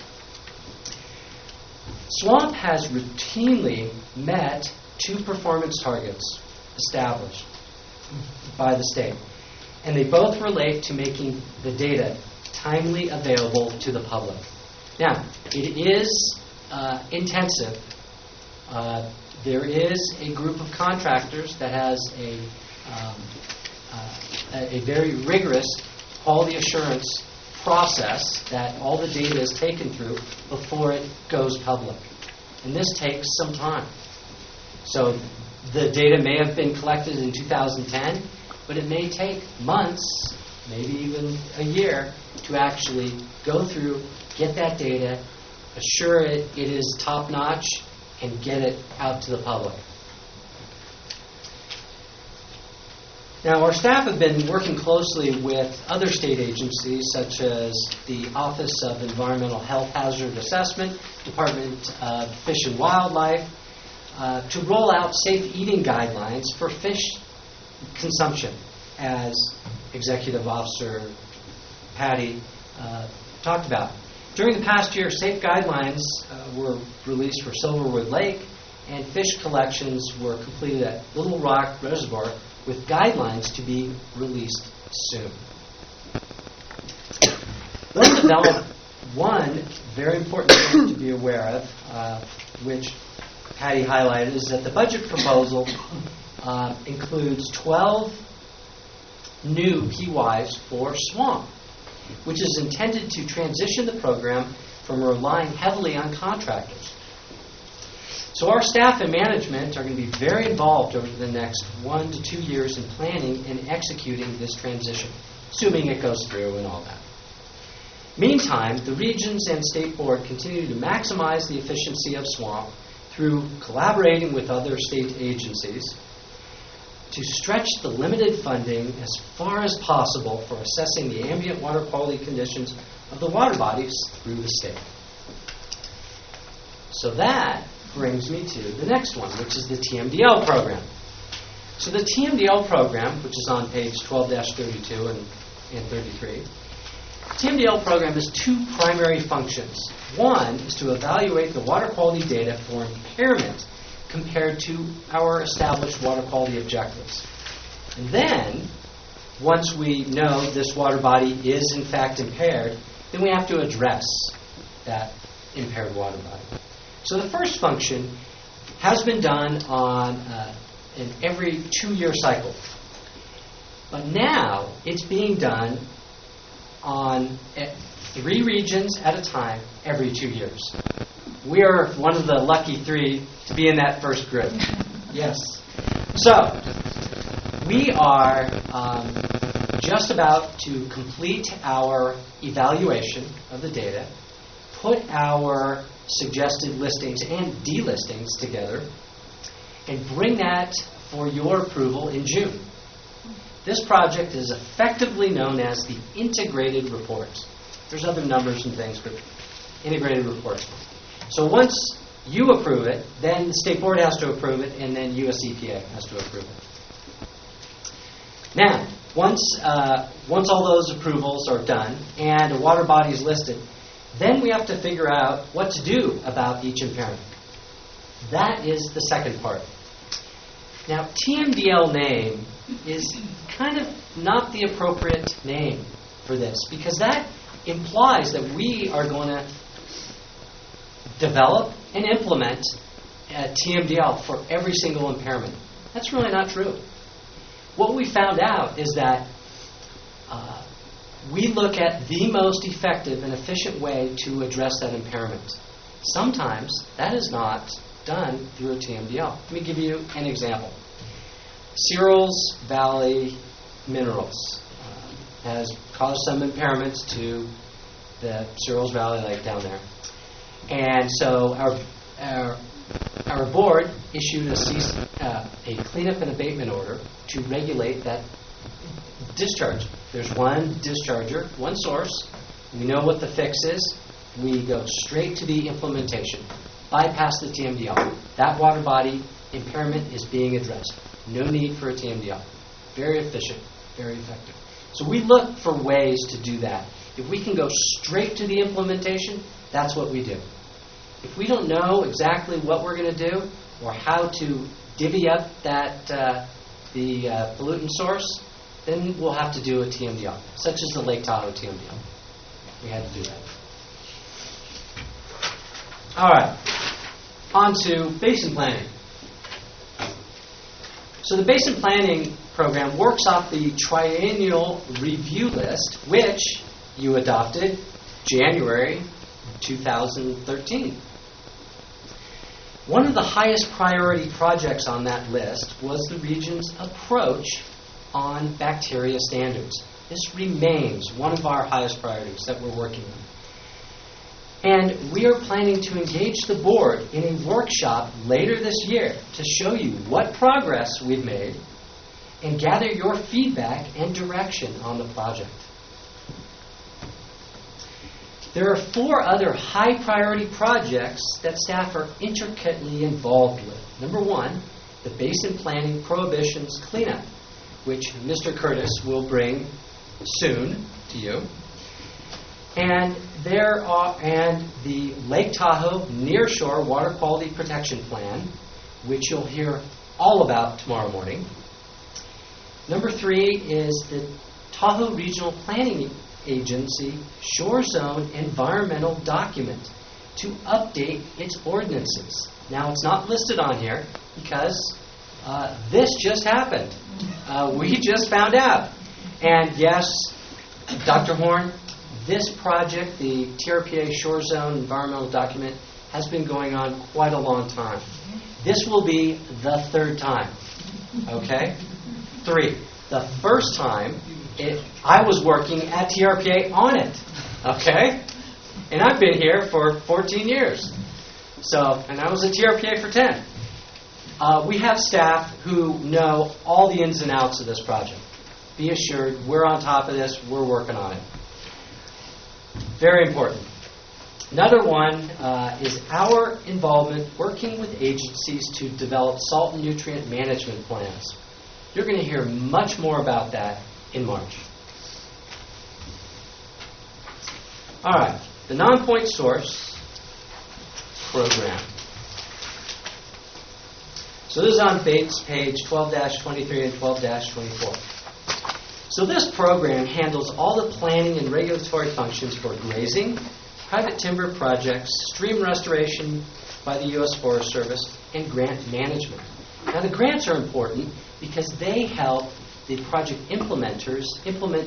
SWAMP has routinely met two performance targets established by the state, and they both relate to making the data timely available to the public. Now, it is uh, intensive. Uh, there is a group of contractors that has a, um, uh, a, a very rigorous quality assurance process that all the data is taken through before it goes public. And this takes some time. So the data may have been collected in two thousand ten, but it may take months, maybe even a year, to actually go through, get that data, assure it it is top-notch, and get it out to the public. Now, our staff have been working closely with other state agencies, such as the Office of Environmental Health Hazard Assessment, Department of Fish and Wildlife, uh, to roll out safe eating guidelines for fish consumption, as Executive Officer Patty uh, talked about. During the past year, safe guidelines uh, were released for Silverwood Lake, and fish collections were completed at Little Rock Reservoir, with guidelines to be released soon. One develop one very important thing to be aware of, uh, which Patty highlighted, is that the budget proposal uh, includes twelve new P Ys for SWAMP, which is intended to transition the program from relying heavily on contractors. So our staff and management are going to be very involved over the next one to two years in planning and executing this transition, assuming it goes through and all that. Meantime, the regions and state board continue to maximize the efficiency of SWAMP through collaborating with other state agencies to stretch the limited funding as far as possible for assessing the ambient water quality conditions of the water bodies through the state. So that brings me to the next one, which is the T M D L program. So the T M D L program, which is on page twelve dash thirty-two and, and thirty-three, T M D L program has two primary functions. One is to evaluate the water quality data for impairment compared to our established water quality objectives. And then, once we know this water body is in fact impaired, then we have to address that impaired water body. So the first function has been done on uh, an every two-year cycle. But now it's being done on uh, three regions at a time every two years. We are one of the lucky three to be in that first group. Yes. So, we are um, just about to complete our evaluation of the data, put our suggested listings and delistings together, and bring that for your approval in June. This project is effectively known as the integrated report. There's other numbers and things, but integrated report. So once you approve it, then the State Board has to approve it, and then U S E P A has to approve it. Now, once uh, once all those approvals are done and a water body is listed, then we have to figure out what to do about each impairment. That is the second part. Now, T M D L name is kind of not the appropriate name for this, because that implies that we are going to develop and implement a T M D L for every single impairment. That's really not true. What we found out is that uh, we look at the most effective and efficient way to address that impairment. Sometimes that is not done through a T M D L. Let me give you an example. Searles Valley Minerals uh, has caused some impairments to the Searles Valley Lake down there. And so our our, our board issued a, cease, uh, a cleanup and abatement order to regulate that discharge. There's one discharger, one source. We know what the fix is. We go straight to the implementation. Bypass the T M D L. That water body impairment is being addressed. No need for a T M D L. Very efficient, very effective. So we look for ways to do that. If we can go straight to the implementation, that's what we do. If we don't know exactly what we're going to do or how to divvy up that uh, the uh, pollutant source, then we'll have to do a T M D L, such as the Lake Tahoe T M D L. We had to do that. All right, on to basin planning. So the basin planning program works off the triennial review list, which you adopted January two thousand thirteen. One of the highest priority projects on that list was the region's approach on bacteria standards. This remains one of our highest priorities that we're working on. And we are planning to engage the board in a workshop later this year to show you what progress we've made and gather your feedback and direction on the project. There are four other high-priority projects that staff are intricately involved with. Number one, the Basin Planning Prohibitions Cleanup, which Mister Curtis will bring soon to you. And there are and the Lake Tahoe Nearshore Water Quality Protection Plan, which you'll hear all about tomorrow morning. Number three is the Tahoe Regional Planning Agency Shore Zone Environmental Document to update its ordinances. Now, it's not listed on here because uh, this just happened. Uh, we just found out. And yes, Doctor Horn, this project, the T R P A Shore Zone Environmental Document, has been going on quite a long time. This will be the third time. Okay? Three. The first time, it, I was working at T R P A on it. Okay? And I've been here for fourteen years. So, and I was at T R P A for ten. Uh, we have staff who know all the ins and outs of this project. Be assured, we're on top of this. We're working on it. Very important. Another one uh, is our involvement working with agencies to develop salt and nutrient management plans. You're going to hear much more about that in March. All right, the non-point source program. So this is on Bates page twelve twenty-three and twelve twenty-four. So this program handles all the planning and regulatory functions for grazing, private timber projects, stream restoration by the U S Forest Service, and grant management. Now the grants are important because they help the project implementers implement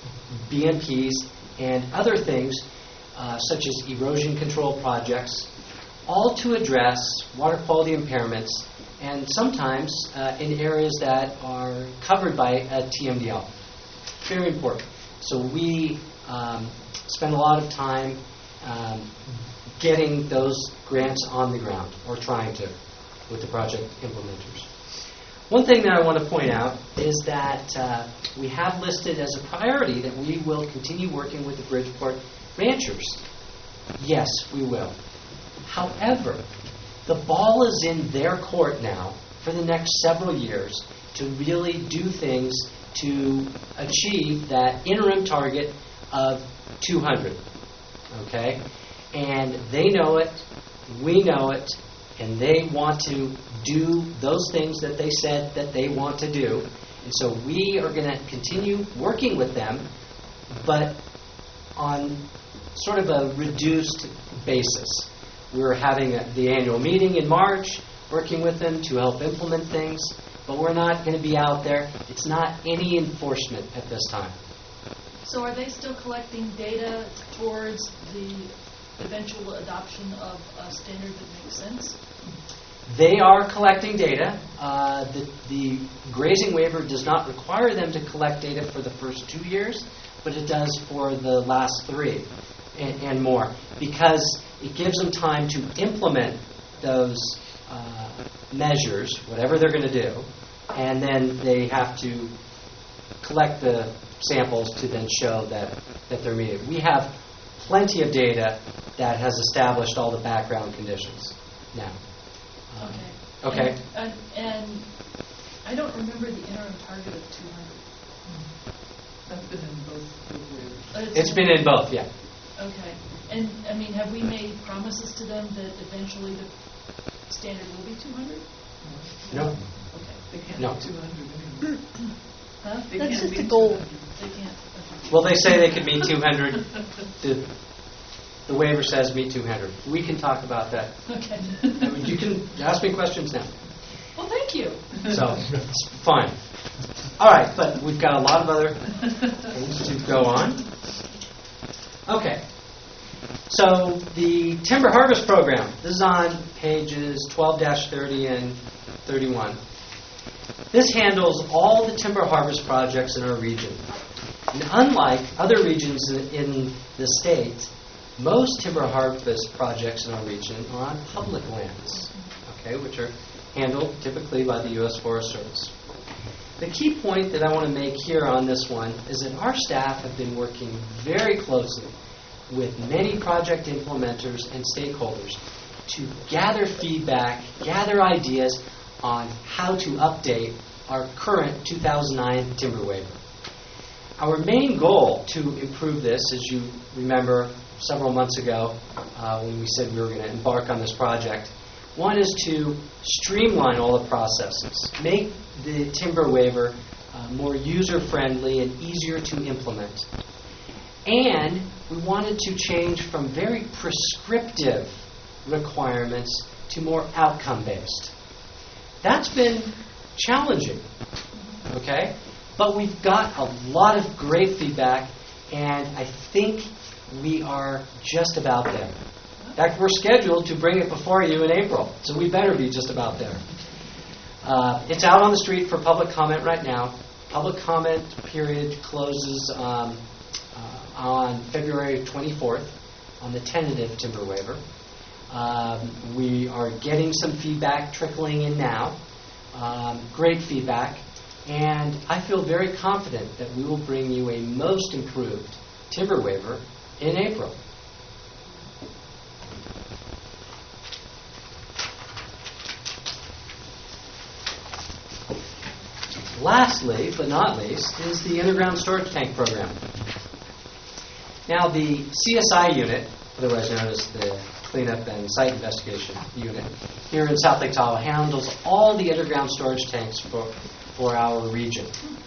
B M Ps and other things uh, such as erosion control projects, all to address water quality impairments and sometimes uh, in areas that are covered by a T M D L. Very important. So we um, spend a lot of time um, getting those grants on the ground, or trying to, with the project implementers. One thing that I want to point out is that uh, we have listed as a priority that we will continue working with the Bridgeport ranchers. Yes, we will. However, the ball is in their court now for the next several years to really do things to achieve that interim target of two hundred. Okay? And they know it, we know it, and they want to do those things that they said that they want to do. And so we are going to continue working with them, but on sort of a reduced basis. We're having a, the annual meeting in March, working with them to help implement things, but we're not going to be out there. It's not any enforcement at this time. So are they still collecting data towards the eventual adoption of a standard that makes sense? They are collecting data. Uh, the, the grazing waiver does not require them to collect data for the first two years, but it does for the last three and, and more, because it gives them time to implement those uh, measures, whatever they're going to do, and then they have to collect the samples to then show that, that they're meeting. We have plenty of data that has established all the background conditions now. Um, Okay. Okay. And, and, and I don't remember the interim target of two hundred. That's been in both both waivers. But It's been in both, yeah. Okay. And, I mean, have we made promises to them that eventually the standard will be two hundred? No. Okay. They can't No. be two hundred. Huh? They That's can't just be a goal. two hundred. They can't. Okay. Well, they say they could meet two hundred. The, the waiver says meet two hundred. We can talk about that. Okay. I mean, you can ask me questions now. Well, thank you. So, it's fine. All right, but we've got a lot of other things to go on. Okay. So, the Timber Harvest Program. This is on pages twelve thirty and thirty-one. This handles all the timber harvest projects in our region. And unlike other regions in, in the state, most timber harvest projects in our region are on public lands, okay, which are handled typically by the U S Forest Service. The key point that I want to make here on this one is that our staff have been working very closely with many project implementers and stakeholders to gather feedback, gather ideas on how to update our current two thousand nine timber waiver. Our main goal to improve this, as you remember several months ago uh, when we said we were going to embark on this project, one is to streamline all the processes, make the timber waiver uh, more user-friendly and easier to implement. And we wanted to change from very prescriptive requirements to more outcome-based. That's been challenging, okay? But we've got a lot of great feedback, and I think we are just about there. In fact, we're scheduled to bring it before you in April, so we better be just about there. Uh, it's out on the street for public comment right now. Public comment period closes um, uh, on February twenty-fourth on the tentative timber waiver. Um, we are getting some feedback trickling in now. Um, great feedback. And I feel very confident that we will bring you a most improved timber waiver in April. lastly, but not least, is the underground storage tank program. Now, the C S I unit, otherwise known as the Cleanup and Site Investigation Unit, here in South Lake Tahoe handles all the underground storage tanks for, for our region.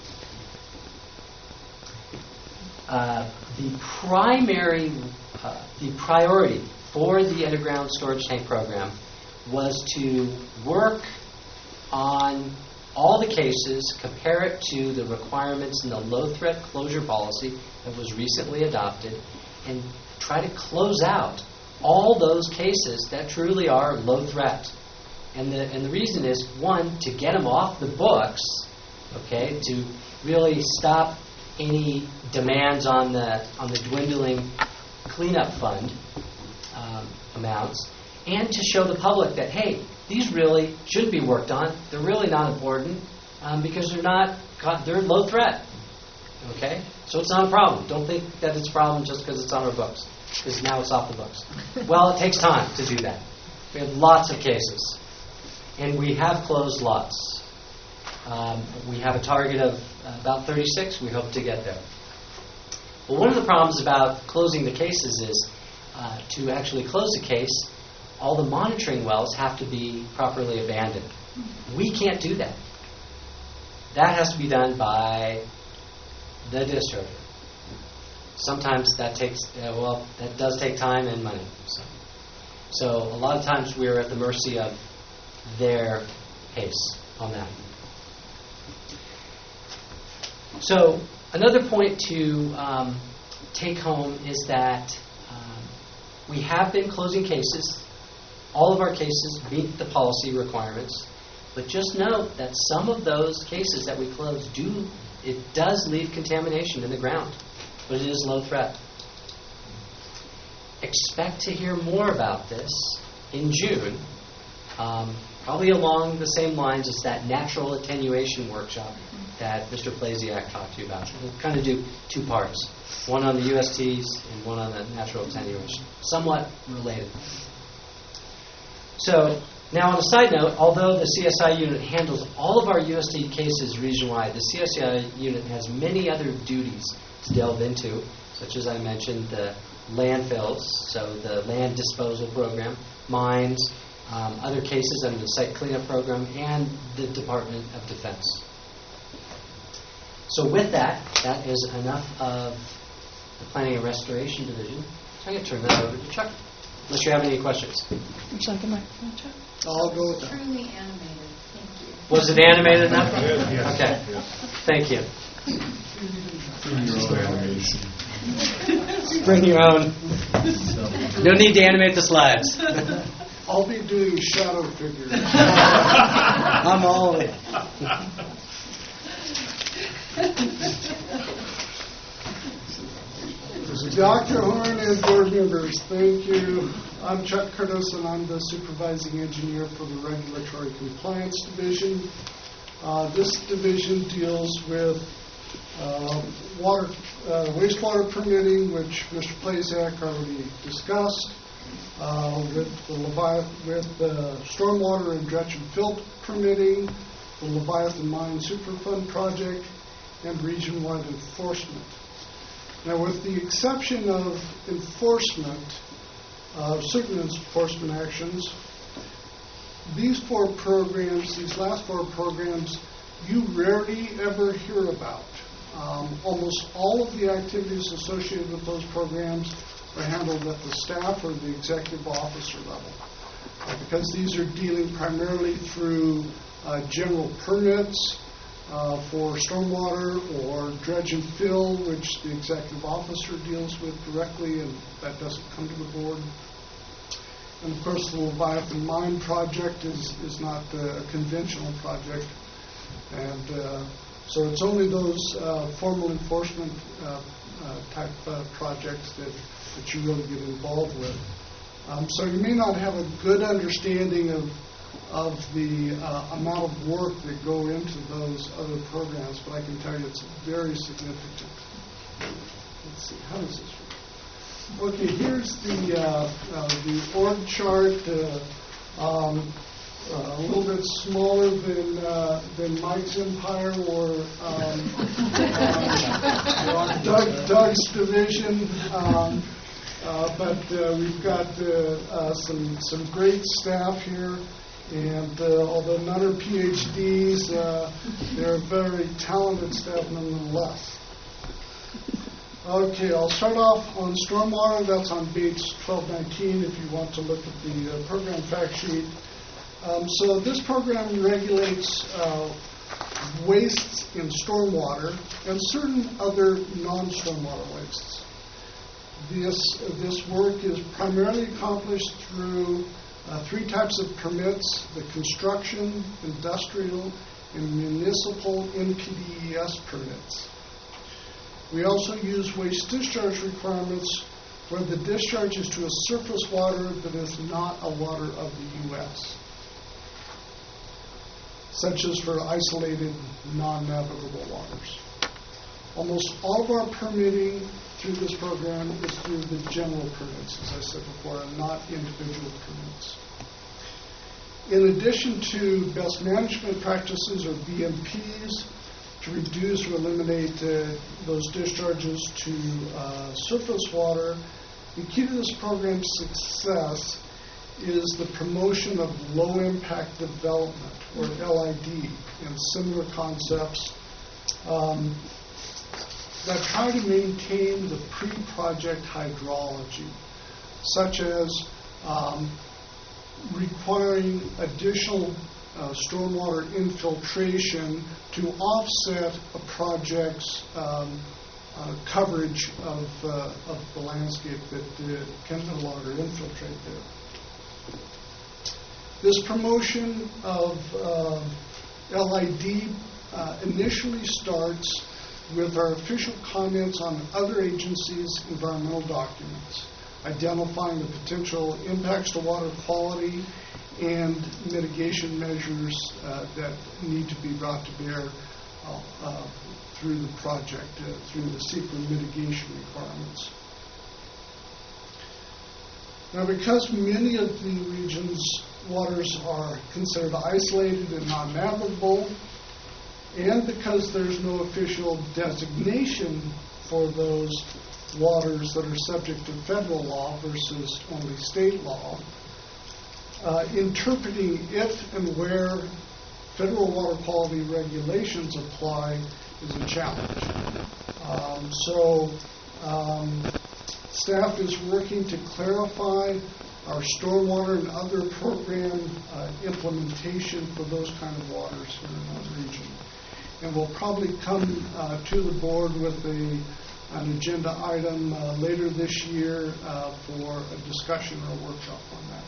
Uh, the primary, uh, the priority for the underground storage tank program was to work on all the cases, compare it to the requirements in the low-threat closure policy that was recently adopted, and try to close out all those cases that truly are low threat. And the and the reason is, one, to get them off the books, okay, to really stop any demands on the on the dwindling cleanup fund um, amounts, and to show the public that, hey, these really should be worked on. They're really not important um, because they're not they're low threat. Okay, so it's not a problem. Don't think that it's a problem just because it's on our books, because now it's off the books. Well, it takes time to do that. We have lots of cases, and we have closed lots. Um, we have a target of about thirty-six. We hope to get there. But one of the problems about closing the cases is uh, to actually close the case, all the monitoring wells have to be properly abandoned. We can't do that. That has to be done by the district. Sometimes that takes, uh, well, that does take time and money. So. so a lot of times we're at the mercy of their pace on that. So another point to um, take home is that um, we have been closing cases. All of our cases meet the policy requirements, but just note that some of those cases that we close do, it does leave contamination in the ground, but it is low threat. Expect to hear more about this in June, um, probably along the same lines as that natural attenuation workshop that Mister Plasiak talked to you about. We'll kind of do two parts, one on the U S Ts and one on the natural attenuation, somewhat related. So, now on a side note, although the C S I unit handles all of our U S T cases region-wide, the C S I unit has many other duties to delve into, such as I mentioned, the landfills, so the land disposal program, mines, um, other cases under the site cleanup program, and the Department of Defense. So with that, that is enough of the Planning and Restoration Division. So I'm going to turn that over to Chuck, unless you have any questions. Would you like a microphone, Chuck? I'll go with that. Truly animated. Thank you. Was it animated enough? Yes. Okay. Thank you. Bring your own animation. Bring your own. No need to animate the slides. I'll be doing shadow figures. I'm all in. Doctor Horn and board members, thank you. I'm Chuck Curtis, and I'm the supervising engineer for the Regulatory Compliance Division. Uh, this division deals with uh, water, uh, wastewater permitting, which Mister Plasiak already discussed, uh, with the Leviathan, with the stormwater and dredge and fill permitting, the Leviathan Mine Superfund project, and region-wide enforcement. Now, with the exception of enforcement, uh, certain enforcement actions, these four programs, these last four programs, you rarely ever hear about. Um, almost all of the activities associated with those programs are handled at the staff or the executive officer level. Uh, because these are dealing primarily through uh, general permits, Uh, for stormwater or dredge and fill, which the executive officer deals with directly, and that doesn't come to the board. And of course, the Leviathan Mine project is, is not uh, a conventional project. And uh, so it's only those uh, formal enforcement uh, uh, type uh, projects that, that you really get involved with. Um, so you may not have a good understanding of of the uh, amount of work that go into those other programs, but I can tell you it's very significant. Let's see, how does this work? Okay, here's the uh, uh, the org chart. Uh, um, uh, a little bit smaller than uh, than Mike's empire or um, um, Doug, Doug's division. Um, uh, but uh, we've got uh, uh, some some great staff here, and uh, although none are P H Ds, uh, they're a very talented staff nonetheless. Okay, I'll start off on stormwater. That's on page twelve nineteen if you want to look at the uh, program fact sheet. Um, so this program regulates uh, wastes in stormwater and certain other non-stormwater wastes. This, this work is primarily accomplished through uh, three types of permits: the construction, industrial, and municipal N P D E S permits. We also use waste discharge requirements where the discharge is to a surface water that is not a water of the U S, such as for isolated, non-navigable waters. Almost all of our permitting through this program is through the general permits, as I said before, and not individual permits. In addition to best management practices, or B M Ps, to reduce or eliminate uh, those discharges to uh, surface water, the key to this program's success is the promotion of low-impact development, or L I D, and similar concepts um, that try to maintain the pre-project hydrology, such as um, requiring additional uh, stormwater infiltration to offset a project's um, uh, coverage of, uh, of the landscape that uh, can no longer infiltrate there. This promotion of uh, L I D uh, initially starts with our official comments on other agencies' environmental documents, identifying the potential impacts to water quality and mitigation measures uh, that need to be brought to bear uh, uh, through the project, uh, through the secret mitigation requirements. Now, because many of the region's waters are considered isolated and non-navigable, and because there's no official designation for those waters that are subject to federal law versus only state law, uh, interpreting if and where federal water quality regulations apply is a challenge. Um, so um, staff is working to clarify our stormwater and other program uh, implementation for those kind of waters here in our region. And we'll probably come uh, to the board with a, an agenda item uh, later this year uh, for a discussion or a workshop on that.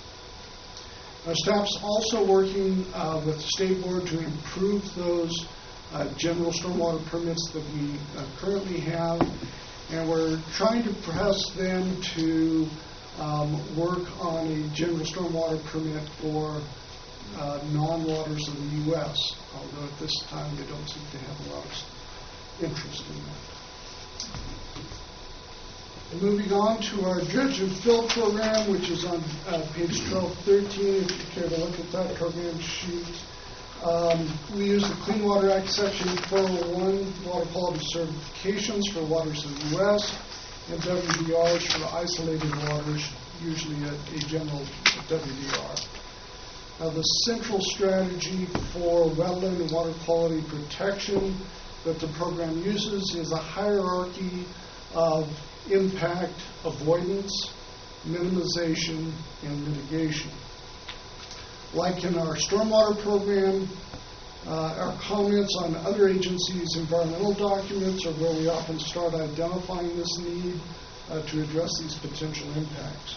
Our staff's also working uh, with the state board to improve those uh, general stormwater permits that we uh, currently have, and we're trying to press them to um, work on a general stormwater permit for uh, non-waters of the U S, although at this time they don't seem to have a lot of interest in that. And moving on to our dredge and fill program, which is on uh, page twelve thirteen, if you care to look at that program sheet. Um, we use the Clean Water Act Section four oh one water quality certifications for waters of the U S and W D Rs for isolated waters, usually a, a general W D R. Now, the central strategy for wetland and water quality protection that the program uses is a hierarchy of impact avoidance, minimization, and mitigation. Like in our stormwater program, uh, our comments on other agencies' environmental documents are where we often start identifying this need uh, to address these potential impacts.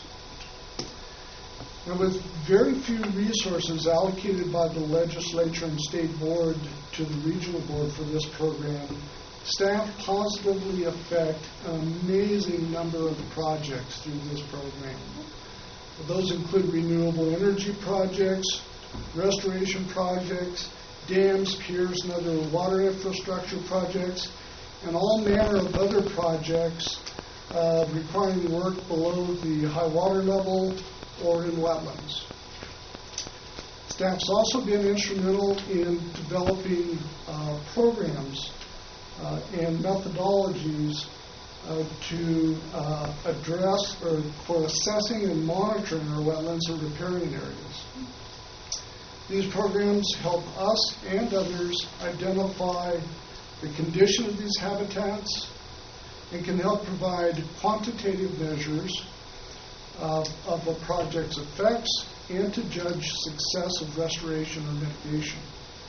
Now, with very few resources allocated by the legislature and state board to the regional board for this program, staff positively affect an amazing number of projects through this program. Those include renewable energy projects, restoration projects, dams, piers, and other water infrastructure projects, and all manner of other projects uh, requiring work below the high water level or in wetlands. Staff's also been instrumental in developing uh, programs uh, and methodologies uh, to uh, address or for assessing and monitoring our wetlands and riparian areas. These programs help us and others identify the condition of these habitats and can help provide quantitative measures of, of a project's effects and to judge success of restoration or mitigation.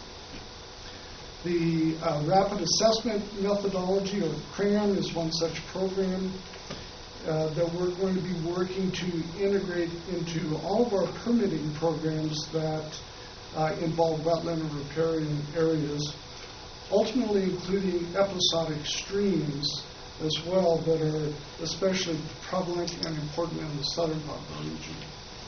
The uh, Rapid Assessment Methodology, or CRAM, is one such program uh, that we're going to be working to integrate into all of our permitting programs that uh, involve wetland and riparian areas, ultimately including episodic streams as well that are especially prevalent and important in the southern part of the region.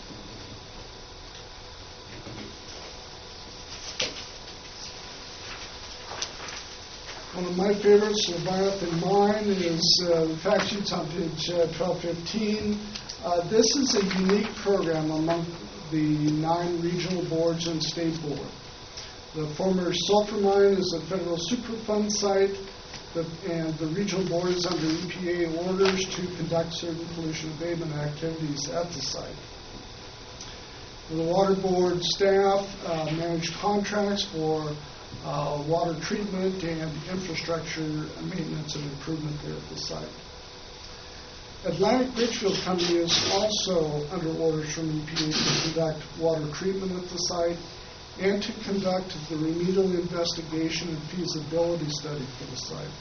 One of my favorites, Leviathan Mine, is uh, the fact sheets on page uh, twelve fifteen. Uh, this is a unique program among the nine regional boards and state board. The former sulfur mine is a federal Superfund site, the, and the regional board is under E P A orders to conduct certain pollution abatement activities at the site. The water board staff uh, manage contracts for uh, water treatment and infrastructure maintenance and improvement there at the site. Atlantic Richfield Company is also under orders from E P A to conduct water treatment at the site and to conduct the remedial investigation and feasibility study for the site.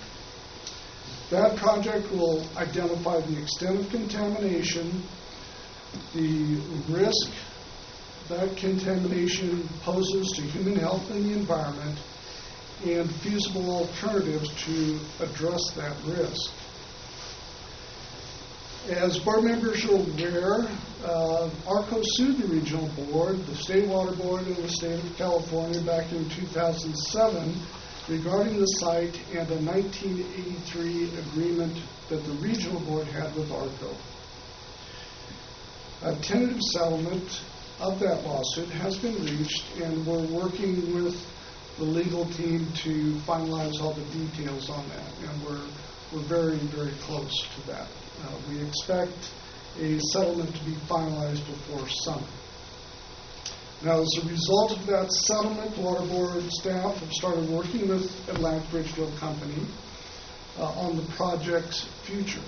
That project will identify the extent of contamination, the risk that contamination poses to human health and the environment, and feasible alternatives to address that risk. As board members are aware, uh, ARCO sued the regional board, the state water board, and the state of California back in two thousand seven regarding the site and a nineteen eighty-three agreement that the regional board had with ARCO. A tentative settlement of that lawsuit has been reached, and we're working with the legal team to finalize all the details on that, and we're we're very, very close to that. Uh, we expect a settlement to be finalized before summer. Now, as a result of that settlement, the water board staff have started working with Atlantic Richfield Company uh, on the project's future,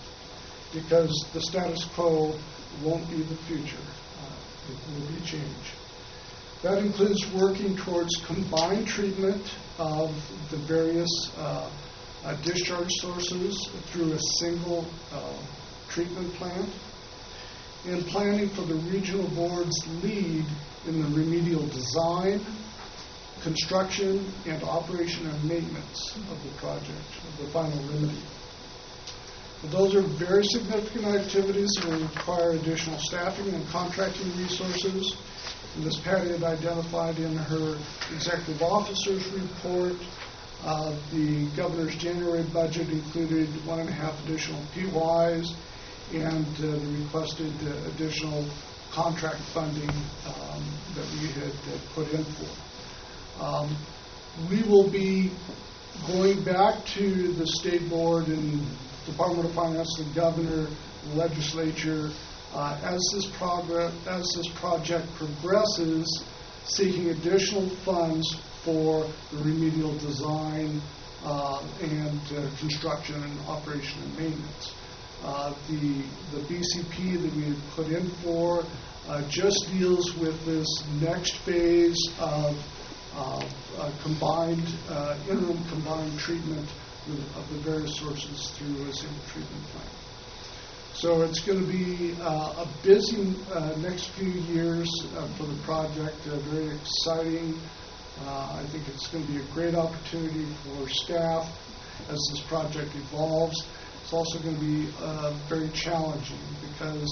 because the status quo won't be the future. Uh, it will be change. That includes working towards combined treatment of the various uh, Uh, discharge sources through a single uh, treatment plant, and planning for the regional board's lead in the remedial design, construction, and operation and maintenance of the project, of the final remedy. But those are very significant activities that will require additional staffing and contracting resources. And as Patty had identified in her executive officer's report, Uh, the governor's January budget included one and a half additional P Ys and uh, the requested uh, additional contract funding um, that we had uh, put in for. Um, we will be going back to the state board and Department of Finance, the governor, the legislature, uh, as this progress, as this project progresses, seeking additional funds for the remedial design uh, and uh, construction and operation and maintenance. Uh, the, the B C P that we had put in for uh, just deals with this next phase of uh, uh, combined, uh, interim combined treatment of the various sources through a single treatment plant. So it's going to be uh, a busy uh, next few years uh, for the project, uh, very exciting. Uh, I think it's going to be a great opportunity for staff as this project evolves. It's also going to be uh, very challenging because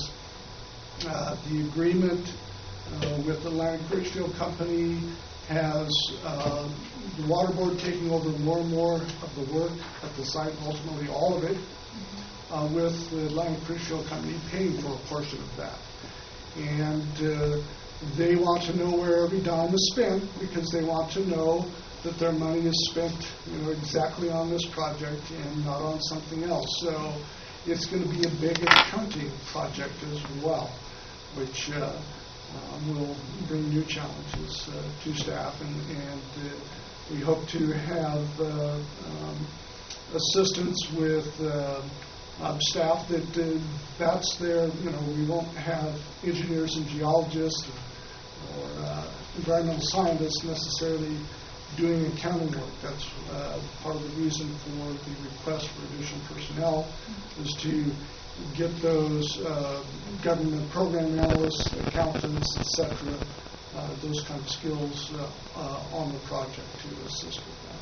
uh, the agreement uh, with the Atlantic Richfield Company has uh, the water board taking over more and more of the work at the site, ultimately all of it, uh, with the Atlantic Richfield Company paying for a portion of that. And uh, They want to know where every dime is spent because they want to know that their money is spent, you know, exactly on this project and not on something else. So it's going to be a big accounting project as well, which uh, um, will bring new challenges uh, to staff, and, and uh, we hope to have uh, um, assistance with uh, um, staff that uh, that's their, you know, we won't have engineers and geologists or, or uh, environmental scientists necessarily doing accounting work. That's uh, part of the reason for the request for additional personnel, is to get those uh, government program analysts, accountants, et cetera, uh, those kind of skills uh, uh, on the project to assist with that.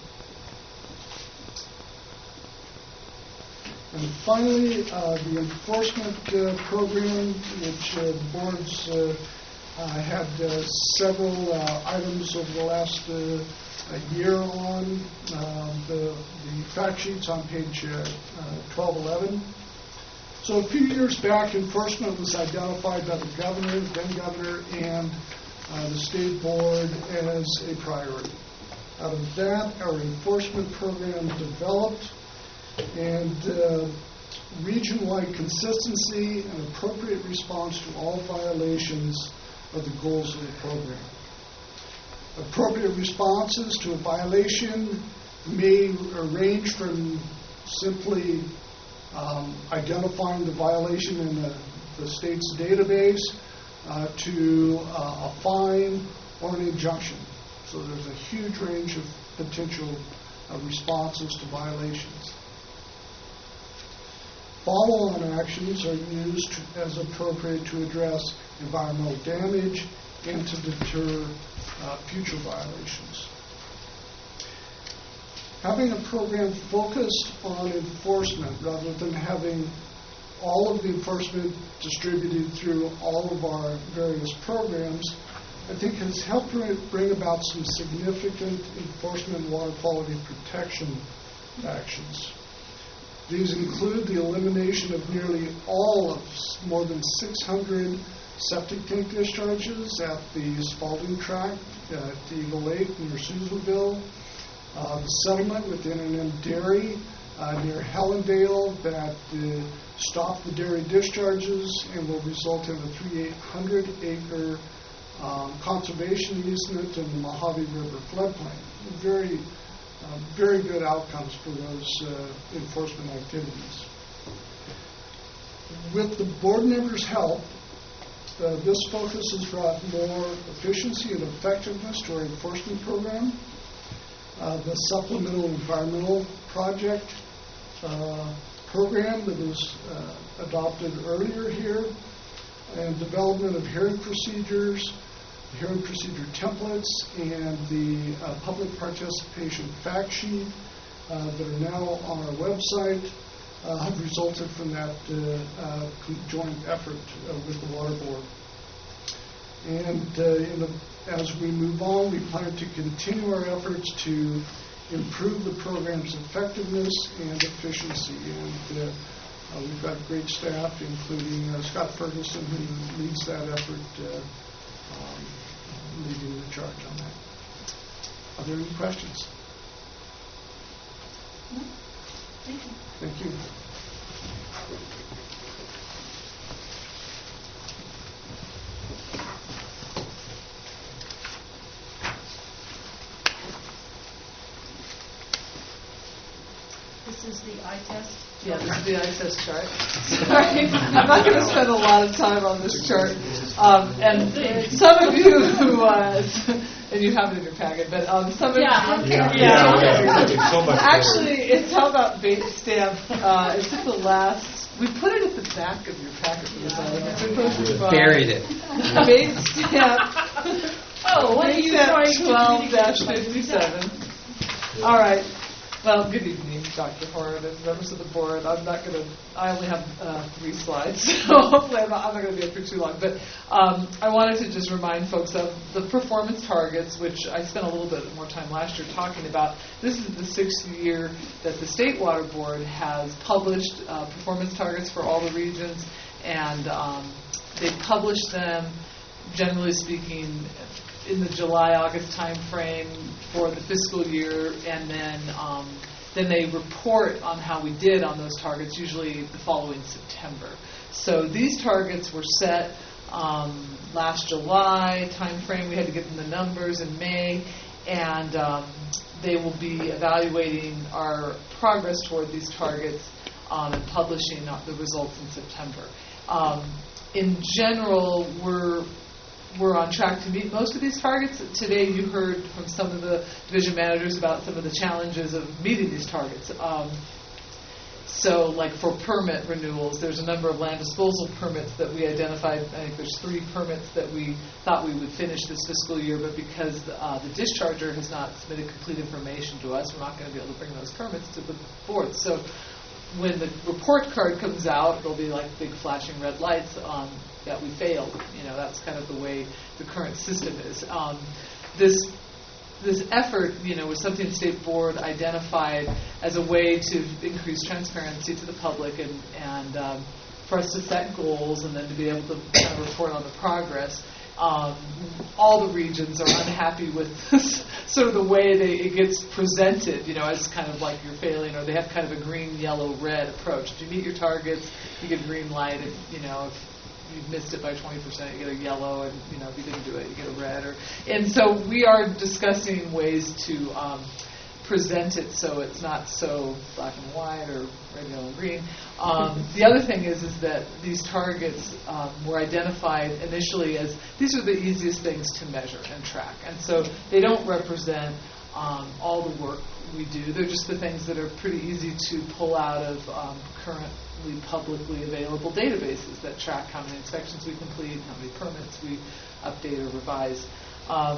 And finally, uh, the enforcement uh, program, which uh, the boards uh, uh, had uh, several uh, items over the last uh, a year on. Uh, the, the fact sheets on page uh, uh, twelve eleven. So a few years back, enforcement was identified by the governor, then governor, and uh, the state board as a priority. Out of that, our enforcement program developed, and uh, region-wide consistency and appropriate response to all violations are the goals of the program. Appropriate responses to a violation may range from simply um, identifying the violation in the, the state's database uh, to uh, a fine or an injunction. So there's a huge range of potential uh, responses to violations. Follow-on actions are used to, as appropriate to address environmental damage and to deter uh, future violations. Having a program focused on enforcement rather than having all of the enforcement distributed through all of our various programs, I think has helped bring about some significant enforcement and water quality protection actions. These include the elimination of nearly all of more than six hundred septic tank discharges at the Spalding Tract at Eagle Lake near Susanville, uh, the settlement with N and M Dairy uh, near Hellendale that uh, stopped the dairy discharges and will result in a three hundred acre um, conservation easement in the Mojave River floodplain. Very Uh, very good outcomes for those uh, enforcement activities. With the board members' help, uh, this focus has brought more efficiency and effectiveness to our enforcement program. Uh, the supplemental environmental project uh, program that was uh, adopted earlier here, and development of hearing procedures, hearing procedure templates, and the uh, public participation fact sheet uh, that are now on our website uh, have resulted from that uh, uh, joint effort uh, with the Water Board. And uh, in the, as we move on, we plan to continue our efforts to improve the program's effectiveness and efficiency. And uh, uh, we've got great staff, including uh, Scott Ferguson, who leads that effort, uh, um, leading the charge on that. Are there any questions? No. Thank you. Thank you. This is the eye test. Yeah, this is the eye test chart. Sorry, I'm not going to spend a lot of time on this chart. Um, and some of you who, uh, and you have it in your packet, but um, some of Yeah, you, okay. Yeah, Yeah. yeah, yeah. It's so much better. actually, it's how about bait stamp? Uh, it's at the last. We put it at the back of your packet for this item. It's supposed to provide Buried it. Bait stamp. Oh, what are Bait you stamp trying to twelve dash communicate? fifty-seven. All right. Well, good evening, Doctor Horn and members of the board. I'm not going to, I only have uh, three slides, so hopefully I'm not, I'm not going to be up for too long. But um, I wanted to just remind folks of the performance targets, which I spent a little bit more time last year talking about. This is the sixth year that the State Water Board has published uh, performance targets for all the regions, and um, they published them generally speaking, in the July, August timeframe for the fiscal year, and then um, then they report on how we did on those targets, usually the following September. So these targets were set um, last July timeframe. We had to give them the numbers in May, and um, they will be evaluating our progress toward these targets um, and publishing the results in September. Um, in general, we're we're on track to meet most of these targets. Today you heard from some of the division managers about some of the challenges of meeting these targets. Um, so like for permit renewals, there's a number of land disposal permits that we identified. I think there's three permits that we thought we would finish this fiscal year, but because uh, the discharger has not submitted complete information to us, we're not going to be able to bring those permits to the board. So when the report card comes out, there'll be like big flashing red lights on that we failed. You know, that's kind of the way the current system is. Um, this this effort, you know, was something the state board identified as a way to increase transparency to the public and and um, for us to set goals and then to be able to kind of report on the progress. Um, all the regions are unhappy with sort of the way they, it gets presented, you know, as kind of like you're failing, or they have kind of a green, yellow, red approach. If you meet your targets, you get a green light, and, you know, if you missed it by twenty percent, you get a yellow, and, you know, if you didn't do it, you get a red. Or, and so we are discussing ways to um, present it so it's not so black and white or red, yellow, and green. Um, the other thing is is that these targets um, were identified initially as these are the easiest things to measure and track. And so they don't represent um, all the work we do. They're just the things that are pretty easy to pull out of um, currently publicly available databases that track how many inspections we complete, how many permits we update or revise. Um,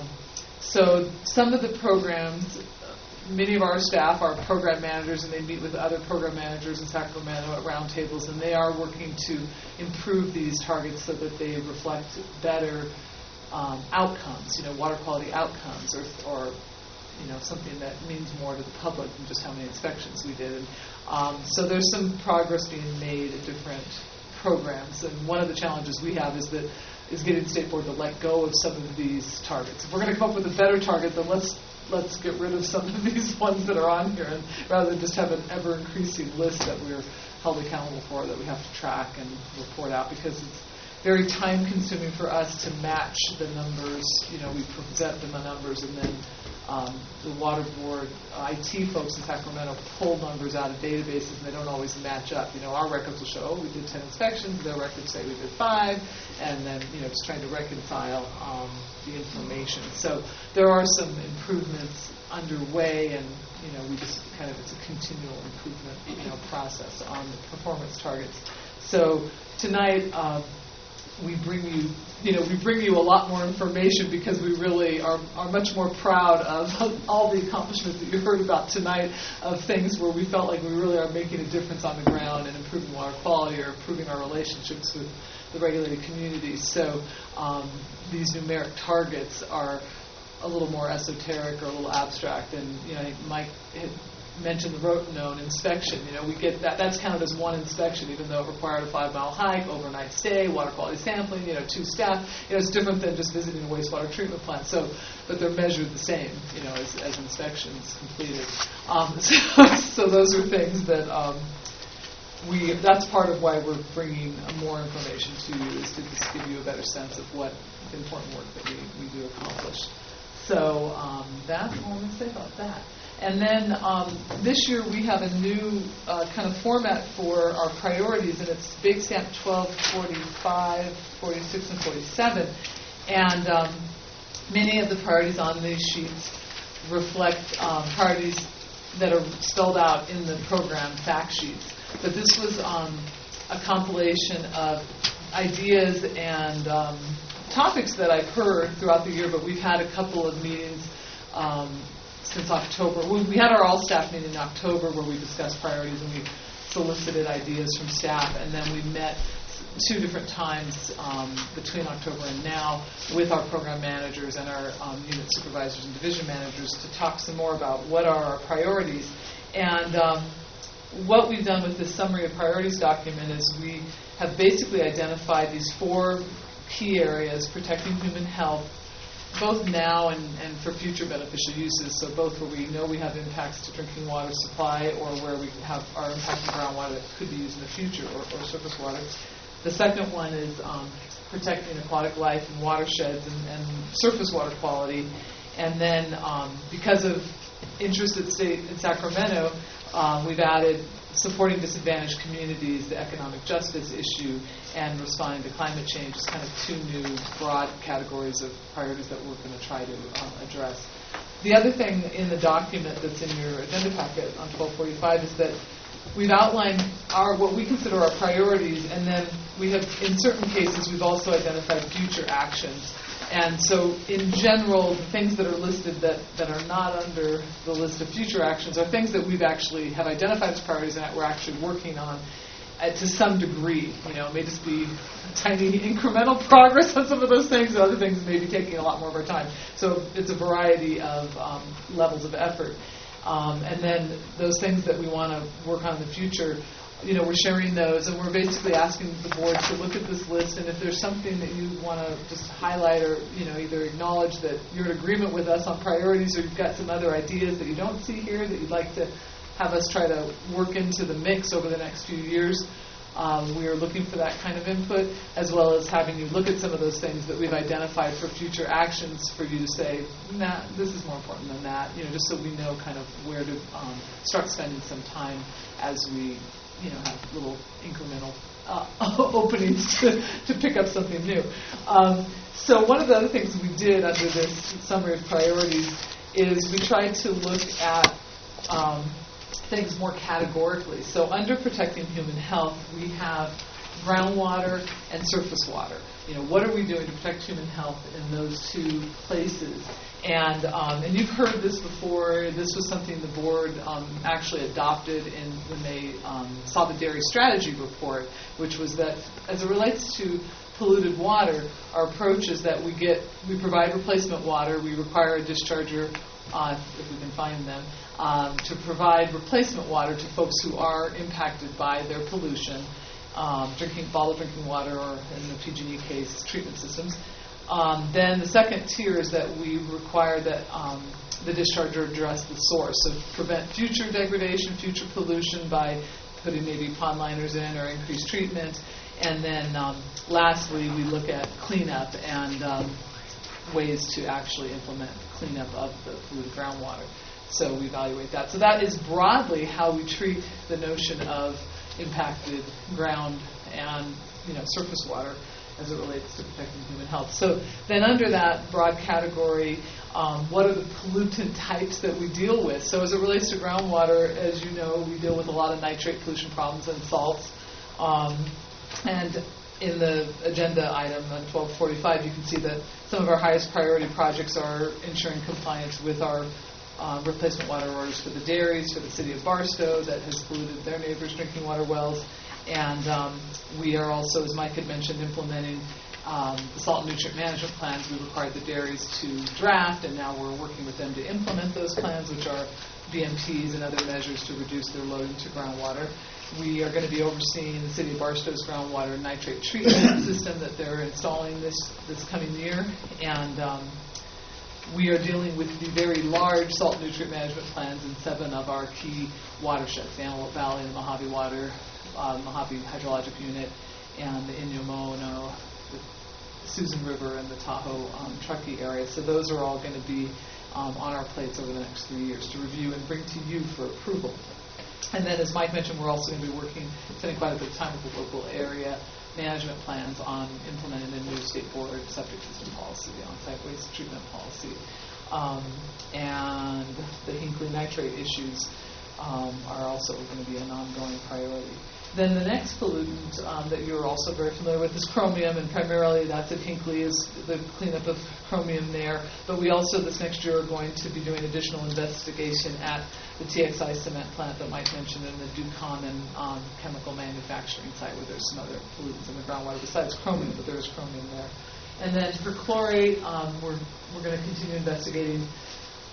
so some of the programs, many of our staff are program managers, and they meet with other program managers in Sacramento at roundtables, and they are working to improve these targets so that they reflect better um, outcomes, you know, water quality outcomes, or, or you know, something that means more to the public than just how many inspections we did. And, um, so there's some progress being made at different programs, and one of the challenges we have is that is getting the state board to let go of some of these targets. If we're going to come up with a better target, then let's let's get rid of some of these ones that are on here, and rather than just have an ever-increasing list that we're held accountable for, that we have to track and report out, because it's very time-consuming for us to match the numbers. You know, we present them the numbers, and then um, the water board uh, I T folks in Sacramento pull numbers out of databases, and they don't always match up. You know, our records will show, oh, we did ten inspections, their records say we did five, and then, you know, just trying to reconcile um, the information. So there are some improvements underway, and, you know, we just kind of, it's a continual improvement, you know, process on the performance targets. So tonight, um, we bring you, you know, we bring you a lot more information because we really are, are much more proud of, of all the accomplishments that you heard about tonight, of things where we felt like we really are making a difference on the ground and improving water quality or improving our relationships with the regulated communities. So um, these numeric targets are a little more esoteric or a little abstract. And, you know, I think Mike had mentioned the road-known inspection. You know, we get that. That's counted as one inspection, even though it required a five-mile hike, overnight stay, water quality sampling. You know, two staff. You know, it's different than just visiting a wastewater treatment plant. So, but they're measured the same. You know, as, as inspections completed. Um, so, so those are things that um, we. That's part of why we're bringing more information to you, is to just give you a better sense of what the important work that we, we do accomplish. So um, that's all I'm going to say about that. And then um, this year we have a new uh, kind of format for our priorities, and it's Big Stamp twelve, forty-five, forty-six, and forty-seven. And um, many of the priorities on these sheets reflect um, priorities that are spelled out in the program fact sheets. But this was um, a compilation of ideas and um, topics that I've heard throughout the year, but we've had a couple of meetings um, since October. We, we had our all-staff meeting in October where we discussed priorities and we solicited ideas from staff, and then we met two different times um, between October and now with our program managers and our um, unit supervisors and division managers to talk some more about what are our priorities. And um, what we've done with this summary of priorities document is we have basically identified these four key areas, protecting human health, both now and, and for future beneficial uses. So both where we know we have impacts to drinking water supply or where we have our impacting groundwater that could be used in the future, or, or surface water. The second one is um, protecting aquatic life and watersheds and, and surface water quality. And then um, because of interest at state in Sacramento, um, we've added supporting disadvantaged communities, the economic justice issue, and responding to climate change is kind of two new broad categories of priorities that we're going to try to um, address. The other thing in the document that's in your agenda packet on twelve forty-five is that we've outlined our what we consider our priorities, and then we have, in certain cases, we've also identified future actions. And so, in general, the things that are listed that, that are not under the list of future actions are things that we've actually have identified as priorities and that we're actually working on uh, to some degree. You know, it may just be tiny incremental progress on some of those things, and other things may be taking a lot more of our time. So it's a variety of um, levels of effort. Um, and then those things that we want to work on in the future, you know, we're sharing those, and we're basically asking the board to look at this list, and if there's something that you want to just highlight or, you know, either acknowledge that you're in agreement with us on priorities, or you've got some other ideas that you don't see here that you'd like to have us try to work into the mix over the next few years, um, we are looking for that kind of input, as well as having you look at some of those things that we've identified for future actions for you to say, nah, this is more important than that, you know, just so we know kind of where to um, start spending some time as we you know, have little incremental uh, openings to, to pick up something new. Um, so one of the other things we did under this summary of priorities is we tried to look at um, things more categorically. So under protecting human health, we have groundwater and surface water. You know, what are we doing to protect human health in those two places? And um, and you've heard this before. This was something the board um, actually adopted in when they um, saw the dairy strategy report, which was that as it relates to polluted water, our approach is that we get we provide replacement water. We require a discharger, uh, if we can find them, um, to provide replacement water to folks who are impacted by their pollution, um, drinking bottled drinking water, or in the P G and E case, treatment systems. Um, then the second tier is that we require that um, the discharger address the source, so prevent future degradation, future pollution by putting maybe pond liners in or increased treatment. And then um, lastly, we look at cleanup and um, ways to actually implement cleanup of the polluted groundwater. So we evaluate that. So that is broadly how we treat the notion of impacted ground and, you know, surface water as it relates to protecting human health. So then under that broad category, um, what are the pollutant types that we deal with? So as it relates to groundwater, as you know, we deal with a lot of nitrate pollution problems and salts. Um, and in the agenda item on twelve forty-five, you can see that some of our highest priority projects are ensuring compliance with our uh, replacement water orders for the dairies, for the city of Barstow that has polluted their neighbors' drinking water wells. And um, we are also, as Mike had mentioned, implementing um, the salt and nutrient management plans we required the dairies to draft, and now we're working with them to implement those plans, which are V M Ps and other measures to reduce their load into groundwater. We are going to be overseeing the city of Barstow's groundwater nitrate treatment system that they're installing this, this coming year. And um, we are dealing with the very large salt and nutrient management plans in seven of our key watersheds, the Antelope Valley, the Mojave Water, uh, Mojave Hydrologic Unit, and the Inyo-Mono, the Susan River, and the Tahoe um, Truckee area. So those are all going to be um, on our plates over the next three years to review and bring to you for approval. And then, as Mike mentioned, we're also going to be working, spending quite a bit of time with the local area management plans on implementing a new state board septic system policy, the on-site waste treatment policy. Um, and the Hinkley nitrate issues um, are also going to be an ongoing priority. Then the next pollutant um, that you're also very familiar with is chromium, and primarily that's at Hinkley, is the cleanup of chromium there. But we also, this next year, are going to be doing additional investigation at the T X I cement plant that Mike mentioned, and the Ducommon um, chemical manufacturing site, where there's some other pollutants in the groundwater besides chromium, but there is chromium there. And then for chlorate, um, we're, we're going to continue investigating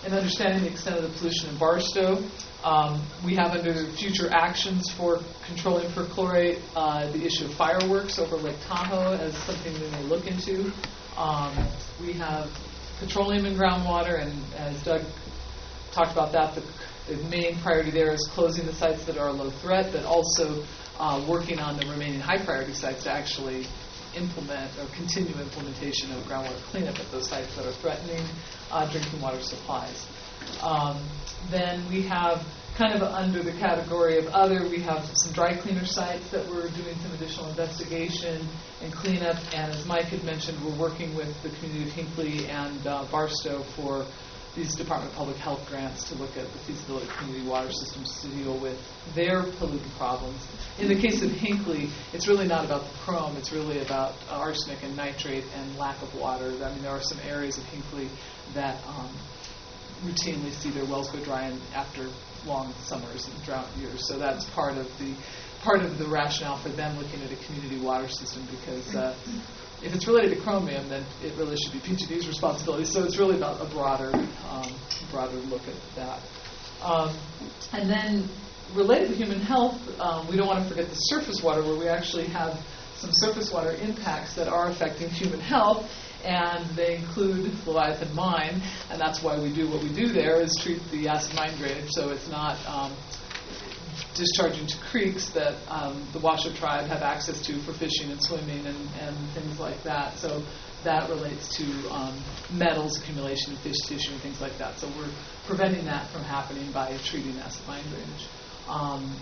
in understanding the extent of the pollution in Barstow. Um, we have under future actions for controlling perchlorate uh, the issue of fireworks over Lake Tahoe as something we may look into. Um, we have petroleum in groundwater, and as Doug talked about that, the, the main priority there is closing the sites that are low threat, but also uh, working on the remaining high priority sites to actually implement or continue implementation of groundwater cleanup at those sites that are threatening uh, drinking water supplies. Um, then we have kind of under the category of other, we have some dry cleaner sites that we're doing some additional investigation and cleanup. And as Mike had mentioned, we're working with the community of Hinckley and uh, Barstow for these Department of Public Health grants to look at the feasibility of community water systems to deal with their pollutant problems. In the case of Hinckley, it's really not about the chrome. It's really about uh, arsenic and nitrate and lack of water. I mean, there are some areas of Hinckley that um, routinely see their wells go dry in after long summers and drought years. So that's part of the part of the rationale for them looking at a community water system, because uh, if it's related to chromium, then it really should be P G D's responsibility. So it's really about a broader, um, broader look at that. Um, and then related to human health, um, we don't want to forget the surface water, where we actually have some surface water impacts that are affecting human health. And they include Leviathan Mine, and that's why we do what we do there, is treat the acid mine drainage, so it's not um, discharging to creeks that um, the Washoe tribe have access to for fishing and swimming and, and things like that. So that relates to um, metals accumulation in fish tissue and things like that. So we're preventing that from happening by treating acid mine drainage. Um,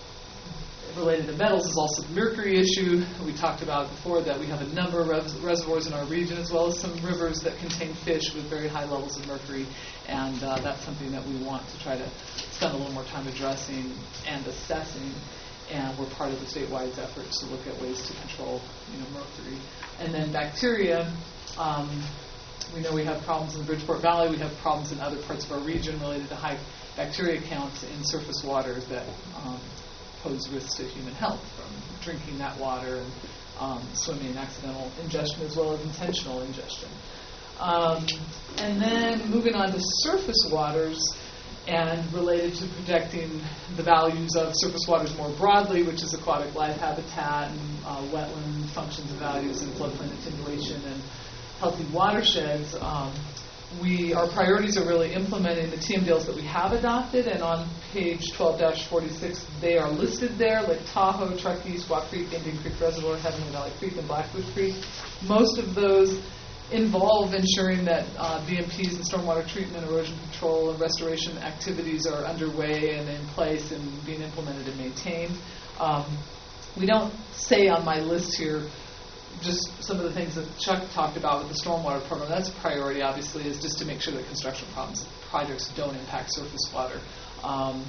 Related to metals is also the mercury issue. We talked about before that we have a number of res- reservoirs in our region, as well as some rivers that contain fish with very high levels of mercury, and uh, that's something that we want to try to spend a little more time addressing and assessing. And we're part of the statewide efforts to look at ways to control, you know, mercury. And then bacteria. Um, we know we have problems in the Bridgeport Valley. We have problems in other parts of our region related to high bacteria counts in surface water that um, pose risks to human health from drinking that water and um, swimming, accidental ingestion, as well as intentional ingestion. Um, and then moving on to surface waters and related to protecting the values of surface waters more broadly, which is aquatic life habitat and uh, wetland functions and values and floodplain attenuation and healthy watersheds. Um, We, our priorities are really implementing the T M D Ls that we have adopted, and on page twelve dash forty-six, they are listed there, like Tahoe, Truckee, Squaw Creek, Indian Creek Reservoir, Heavenly Valley Creek, and Blackwood Creek. Most of those involve ensuring that uh, B M Ps and stormwater treatment, erosion control, and restoration activities are underway and in place and being implemented and maintained. Um, we don't say on my list here just some of the things that Chuck talked about with the stormwater program. That's a priority, obviously, is just to make sure that construction problems, projects don't impact surface water. Um,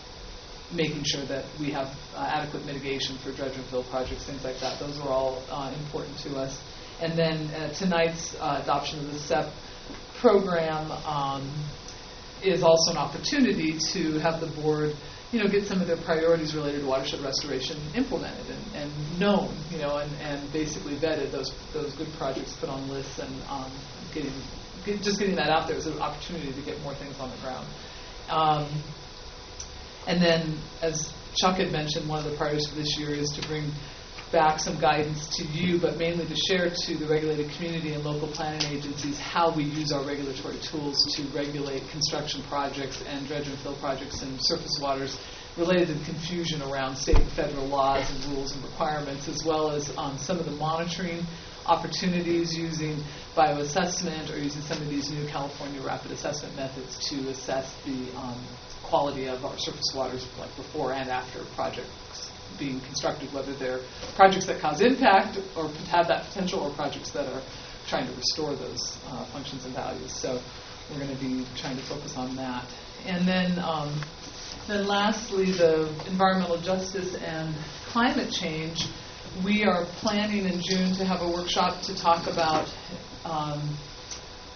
making sure that we have uh, adequate mitigation for dredge and fill projects, things like that. Those are all uh, important to us. And then uh, tonight's uh, adoption of the S E P program um, is also an opportunity to have the board, you know, get some of their priorities related to watershed restoration implemented and, and known, you know, and, and basically vetted, those those good projects put on lists, and um, getting get, just getting that out there is an opportunity to get more things on the ground. Um, and then, as Chuck had mentioned, one of the priorities for this year is to bring back some guidance to you, but mainly to share to the regulated community and local planning agencies how we use our regulatory tools to regulate construction projects and dredge and fill projects and surface waters related to the confusion around state and federal laws and rules and requirements, as well as um, some of the monitoring opportunities using bioassessment or using some of these new California rapid assessment methods to assess the um, quality of our surface waters, like before and after projects being constructed, whether they're projects that cause impact or have that potential, or projects that are trying to restore those uh, functions and values. So we're going to be trying to focus on that. And then, um, then lastly, the environmental justice and climate change. We are planning in June to have a workshop to talk about um,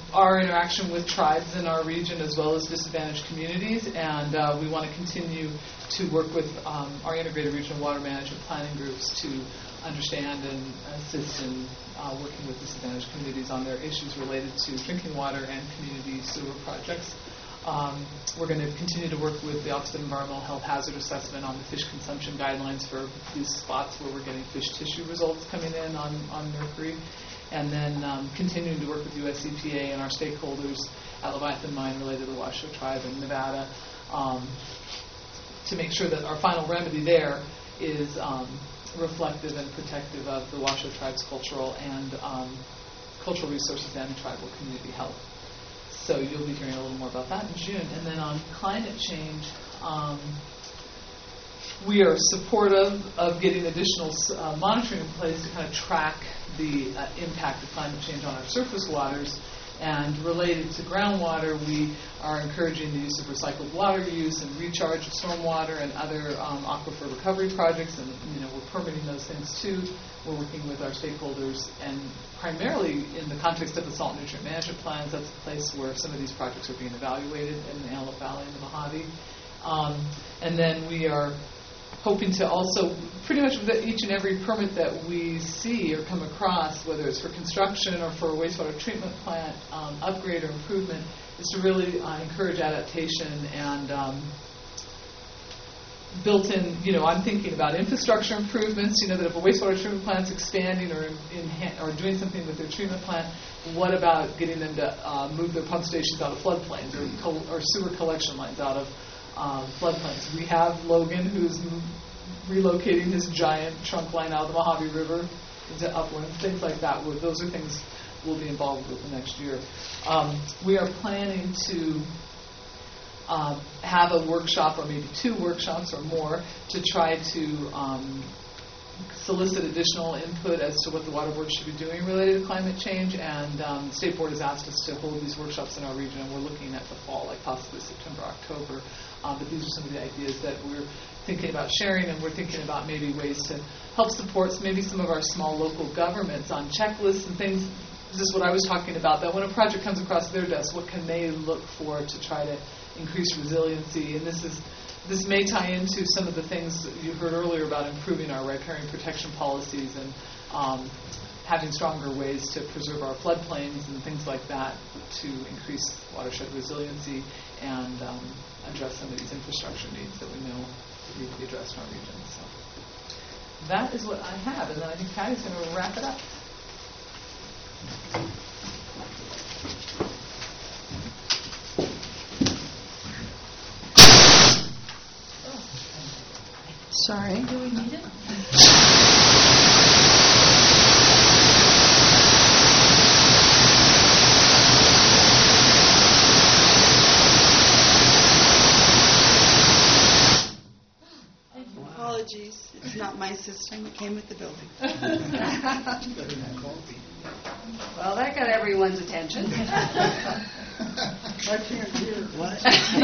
our interaction with tribes in our region as well as disadvantaged communities, and uh, we want to continue to work with um, our integrated regional water management planning groups to understand and assist in uh, working with disadvantaged communities on their issues related to drinking water and community sewer projects. Um, we're going to continue to work with the Office of Environmental Health Hazard Assessment on the fish consumption guidelines for these spots where we're getting fish tissue results coming in on, on mercury. And then um, continuing to work with U S E P A and our stakeholders at Leviathan Mine related to the Washoe Tribe in Nevada um, to make sure that our final remedy there is um, reflective and protective of the Washoe Tribe's cultural and um, cultural resources and tribal community health. So you'll be hearing a little more about that in June. And then on climate change, um, we are supportive of getting additional uh, monitoring in place to kind of track the uh, impact of climate change on our surface waters. And related to groundwater, we are encouraging the use of recycled water use and recharge of stormwater and other um, aquifer recovery projects. And you know, we're permitting those things too. We're working with our stakeholders, and primarily in the context of the salt nutrient management plans. That's the place where some of these projects are being evaluated in the Antelope Valley and the Mojave. Um, and then we are hoping to also, pretty much with each and every permit that we see or come across, whether it's for construction or for a wastewater treatment plant um, upgrade or improvement, is to really uh, encourage adaptation and um, built in, you know, I'm thinking about infrastructure improvements, you know, that if a wastewater treatment plant's expanding or, in, in, or doing something with their treatment plant, what about getting them to uh, move their pump stations out of floodplains or, col- or sewer collection lines out of Uh, floodplains. We have Logan, who's m- relocating his giant trunk line out of the Mojave River into uplands, things like that. Where those are things we'll be involved with the next year. Um, we are planning to um, have a workshop, or maybe two workshops or more, to try to um, solicit additional input as to what the water board should be doing related to climate change. And um, the state board has asked us to hold these workshops in our region, and we're looking at the fall, like possibly September, October. Um, but these are some of the ideas that we're thinking about sharing, and we're thinking about maybe ways to help support maybe some of our small local governments on checklists and things. This is what I was talking about, that when a project comes across their desk, what can they look for to try to increase resiliency? And this is this may tie into some of the things that you heard earlier about improving our riparian protection policies and um, having stronger ways to preserve our floodplains and things like that to increase watershed resiliency and um, address some of these infrastructure needs that we know need to be addressed in our region. So that is what I have, and then I think Patty's going to wrap it up. Sorry. Do we need it? Apologies, it's not my system. It came with the building. Well, that got everyone's attention. I can't hear. What?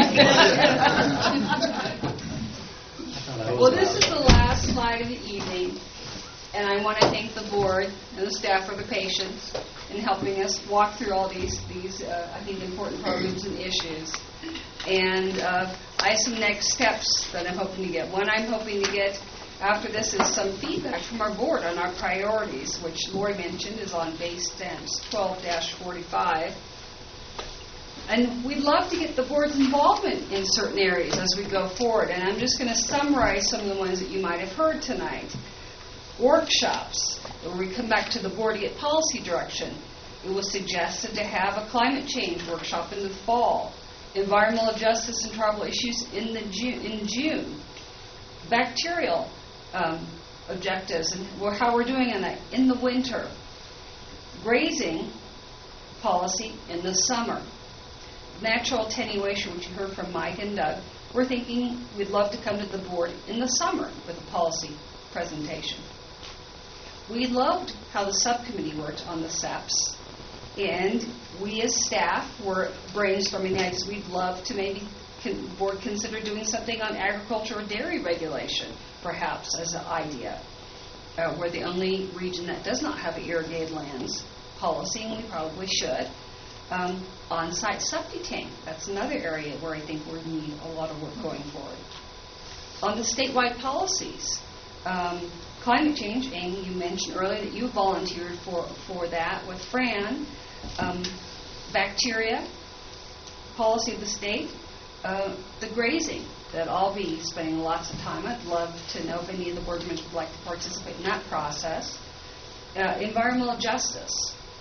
Well, this is the last slide of the evening, and I want to thank the board and the staff for the patience in helping us walk through all these, these uh, I think, important programs and issues. And uh, I have some next steps that I'm hoping to get. One I'm hoping to get after this is some feedback from our board on our priorities, which Lori mentioned is on base stamps twelve dash forty-five. And we'd love to get the board's involvement in certain areas as we go forward. And I'm just going to summarize some of the ones that you might have heard tonight. Workshops, where we come back to the board to get policy direction. It was suggested to have a climate change workshop in the fall. Environmental justice and tribal issues in the June, in June. Bacterial um, objectives and how we're doing in that in the winter. Grazing policy in the summer. Natural attenuation, which you heard from Mike and Doug. We're thinking we'd love to come to the board in the summer with a policy presentation. We loved how the subcommittee worked on the S A Ps. And we as staff were brainstorming ideas. We'd love to maybe con- board consider doing something on agriculture or dairy regulation, perhaps, as an idea. Uh, we're the only region that does not have an irrigated lands policy, and we probably should. Um, on-site septic tank, that's another area where I think we need a lot of work going forward. On the statewide policies, um, climate change, Amy, you mentioned earlier that you volunteered for, for that with Fran. Um, bacteria, policy of the state, uh, the grazing, that I'll be spending lots of time. I'd love to know if any of the board members would like to participate in that process. Uh, environmental justice.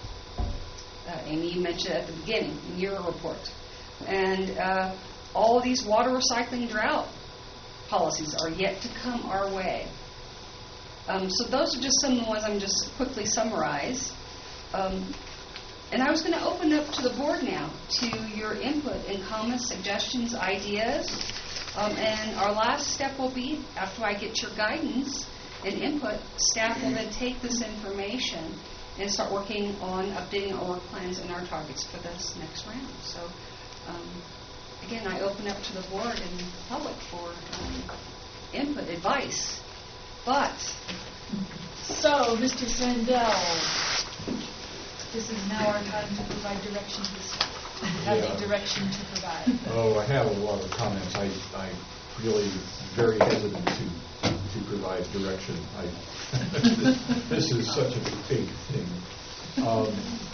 Uh, Amy, you mentioned at the beginning in your report. And uh, all of these water recycling drought policies are yet to come our way. Um, so those are just some of the ones I'm just quickly summarize. Um, and I was going to open up to the board now to your input and comments, suggestions, ideas. Um, and our last step will be, after I get your guidance and input, staff will then take this information and start working on updating our work plans and our targets for this next round. So, um, again, I open up to the board and the public for um, input, advice. But, So, Mister Sandell, this is now our time to provide direction to staff. Have Yeah. a direction to provide. Oh, I have a lot of comments. I, I really very hesitant to to provide direction. I, this is such a big thing. Um,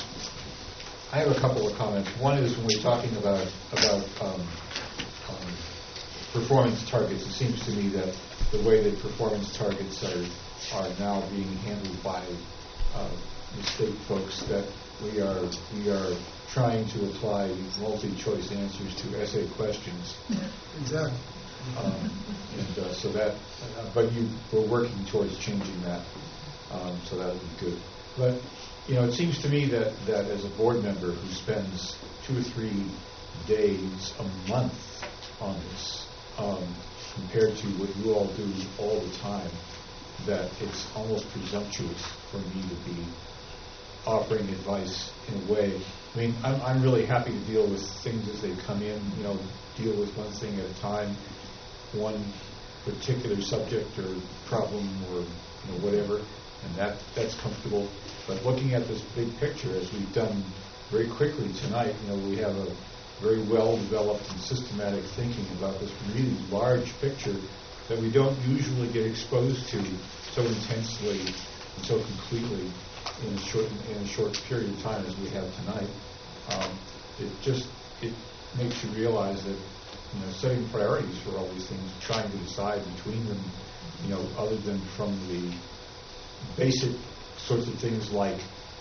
I have a couple of comments. One is when we're talking about about um, um, performance targets. It seems to me that the way that performance targets are are now being handled by uh, the state folks, that we are we are trying to apply multi-choice answers to essay questions. Exactly. Um, and uh, so that, uh, but you were working towards changing that, um, so that would be good. But, you know, it seems to me that, that as a board member who spends two or three days a month on this, um, compared to what you all do all the time, that it's almost presumptuous for me to be offering advice in a way. I mean, I'm, I'm really happy to deal with things as they come in, you know, deal with one thing at a time, one particular subject or problem or, you know, whatever, and that that's comfortable. But looking at this big picture, as we've done very quickly tonight, you know, we have a very well-developed and systematic thinking about this really large picture that we don't usually get exposed to so intensely and so completely in a short in a short period of time as we have tonight. Um, it just it makes you realize that, you know, setting priorities for all these things, trying to decide between them, you know, other than from the basic sorts of things like,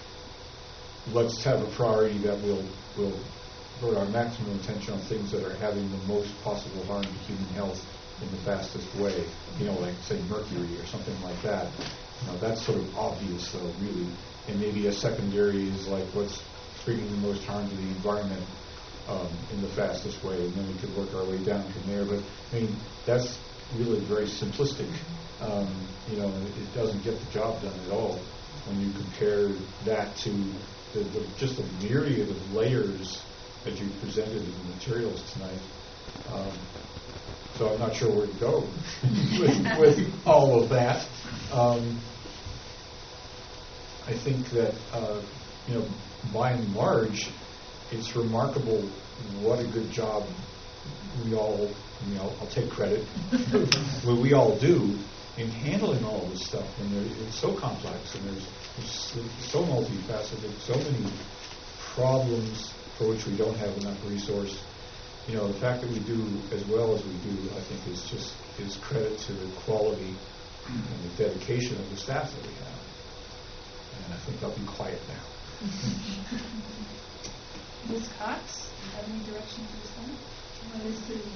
let's have a priority that will will put our maximum attention on things that are having the most possible harm to human health in the fastest way, you know, like, say, mercury or something like that. You know, that's sort of obvious, though, really. And maybe a secondary is like what's bringing the most harm to the environment um, in the fastest way, and then we could work our way down from there. But, I mean, that's really very simplistic. Um, you know, it, it doesn't get the job done at all when you compare that to the, the, just the myriad of layers that you presented in the materials tonight. Um, so I'm not sure where to go with, with all of that. Um, I think that, uh, you know, by and large, it's remarkable what a good job we all, you know, I'll take credit, what we all do in handling all this stuff. And it's so complex, and there's, it's so multifaceted, so many problems for which we don't have enough resource. You know, the fact that we do as well as we do, I think, is just is credit to the quality and the dedication of the staff that we have. And I think I'll be quiet now. Miz Cox, do you have any direction for staff? Well, this is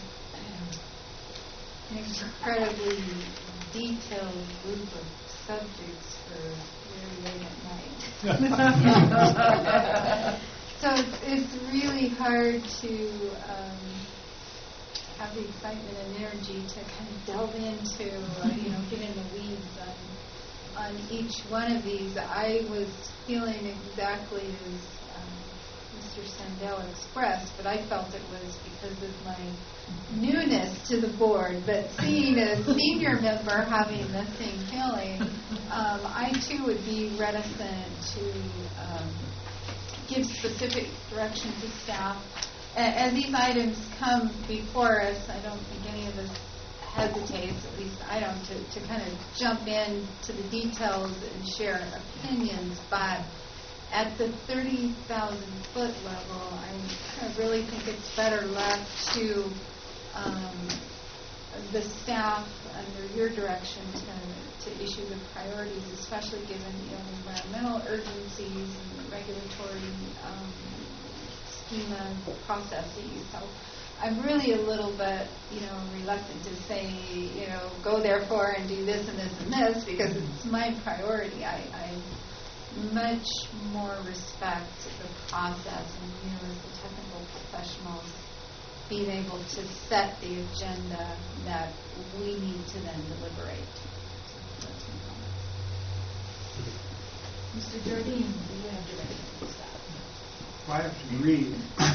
an incredibly detailed group of subjects for very late at night. So it's, it's really hard to um, have the excitement and energy to kind of delve into, uh, you know, get in the weeds on, on each one of these. I was feeling exactly as um, Mister Sandell expressed, but I felt it was because of my newness to the board. But seeing a senior member having the same feeling, um, I too would be reticent to um, give specific direction to staff. A- As these items come before us, I don't think any of us hesitates, at least I don't, to, to kind of jump in to the details and share opinions, but at the thirty thousand foot level, I kind of really think it's better left to um, the staff under your direction to, to issue the priorities, especially given you know, the environmental urgencies and the regulatory um, schema processes. So I'm really a little bit, you know, reluctant to say, you know, go therefore and do this and this and this because it's my priority. I, I much more respect the process and you know, as the technical professionals being able to set the agenda that we need to then deliberate. That's my comment. Mister Jardine, do you have direction for staff? I have to agree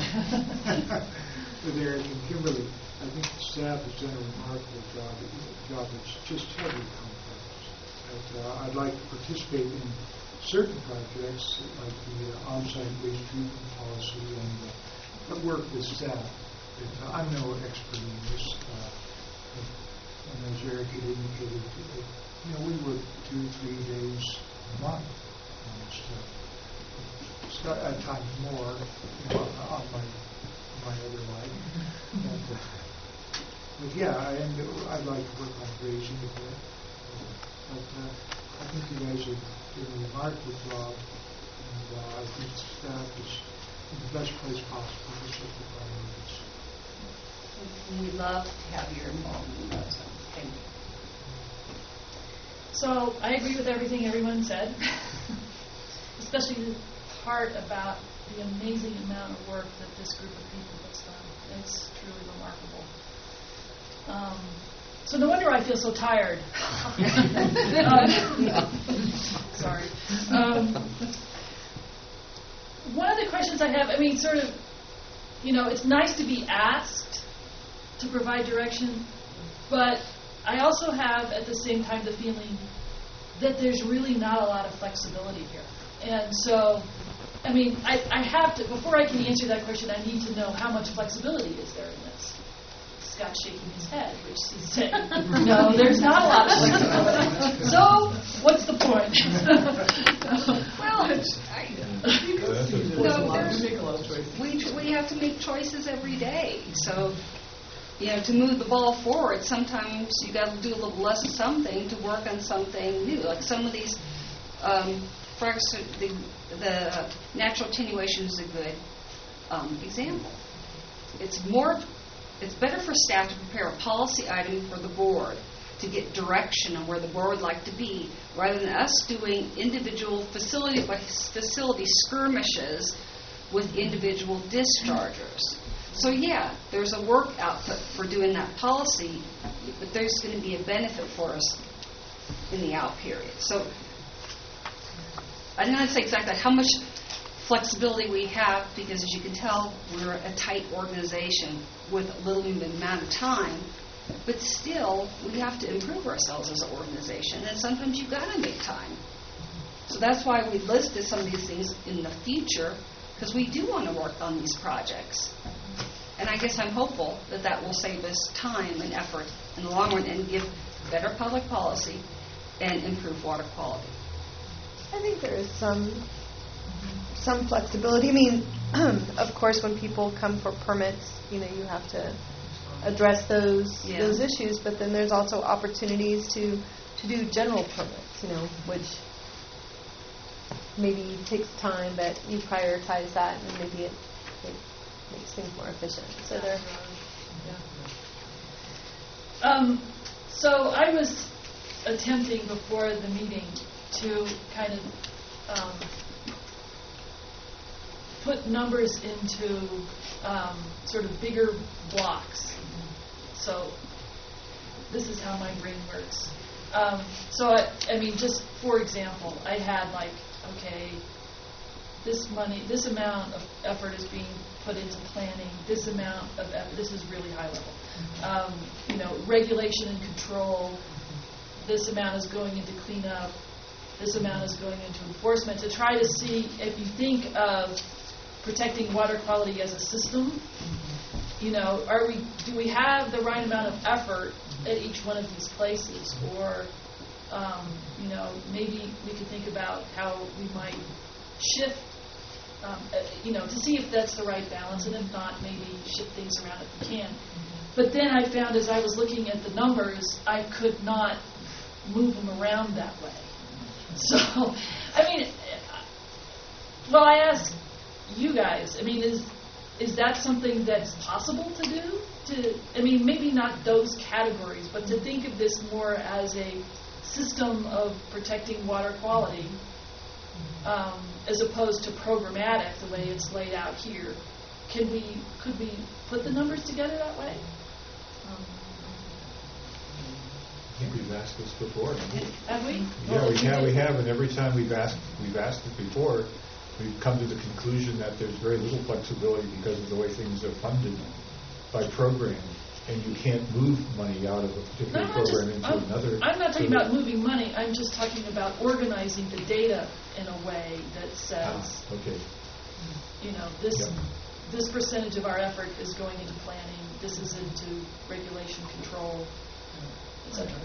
with Eric and Kimberly. I think the staff has done a remarkable job. job. It's just heavily complex. But, uh, I'd like to participate in certain projects like the uh, on-site waste treatment policy and uh, work with staff. But, uh, I'm no expert in this. Uh, and as Eric had indicated, uh, you know, we work two, three days a month on this stuff. At times more you know, on my my other life. And, uh, but yeah, I, and I'd like to work on raising it there. But uh, I think you guys have done a remarkable job, and uh, I think the staff is in the best place possible to set the priorities. We love to have your involvement in those. Thank you. So I agree with everything everyone said, especially the part about the amazing amount of work that this group of people has done. It's truly remarkable. Um, so no wonder I feel so tired. um, sorry. Um, one of the questions I have, I mean, sort of, you know, it's nice to be asked to provide direction, but I also have at the same time the feeling that there's really not a lot of flexibility here. And so, I mean, I, I have to, before I can answer that question, I need to know how much flexibility is there in this. Scott's shaking his head, which is saying, no, there's not a lot of flexibility. So, what's the point? Well, I, you can see no, there's, make a lot of choices. we, we have to make choices every day. So, you know, to move the ball forward, sometimes you got to do a little less of something to work on something new. Like some of these, um, for example, the, the natural attenuation is a good um, example. It's more, it's better for staff to prepare a policy item for the board to get direction on where the board would like to be, rather than us doing individual facility by facility skirmishes with individual dischargers. So yeah, there's a work output for doing that policy, but there's going to be a benefit for us in the out period. So I'm not going to say exactly how much flexibility we have, because as you can tell, we're a tight organization with a little amount of time, but still, we have to improve ourselves as an organization, and sometimes you've got to make time. So that's why we listed some of these things in the future, because we do want to work on these projects. And I guess I'm hopeful that that will save us time and effort in the long run and give better public policy and improve water quality. I think there is some some flexibility. I mean, of course, when people come for permits, you know, you have to address those Yeah. those issues. But then there's also opportunities to to do general permits, you know, which maybe takes time, but you prioritize that, and maybe it, it makes things more efficient. So there. Um, so I was attempting before the meeting to kind of um, put numbers into um, sort of bigger blocks. So this is how my brain works. Um, so I, I mean, just for example, I had like, okay, this money, this amount of effort is being put into planning. This amount of effort, this is really high level. Um, you know, regulation and control. This amount is going into cleanup. This amount is going into enforcement, to try to see if you think of protecting water quality as a system. You know, are we, do we have the right amount of effort at each one of these places? Or, um, you know, maybe we could think about how we might shift, um, uh, you know, to see if that's the right balance, and if not, maybe shift things around if we can. But then I found as I was looking at the numbers, I could not move them around that way. So, I mean, well, I ask you guys, I mean, is is that something that's possible to do? To, I mean, maybe not those categories, but to think of this more as a system of protecting water quality, um, as opposed to programmatic, the way it's laid out here. Can we, could we put the numbers together that way? Um, I think we've asked this before. haven't we? have we? Yeah, Well, we have, we did. have, and every time we've asked, we've asked it before, we've come to the conclusion that there's very little flexibility because of the way things are funded by program, and you can't move money out of a particular No, I'm program just- into I'm, another. I'm not talking so about moving money. I'm just talking about organizing the data in a way that Ah, says, okay. you know, this Yep. this percentage of our effort is going into planning. This is into regulation control, et cetera.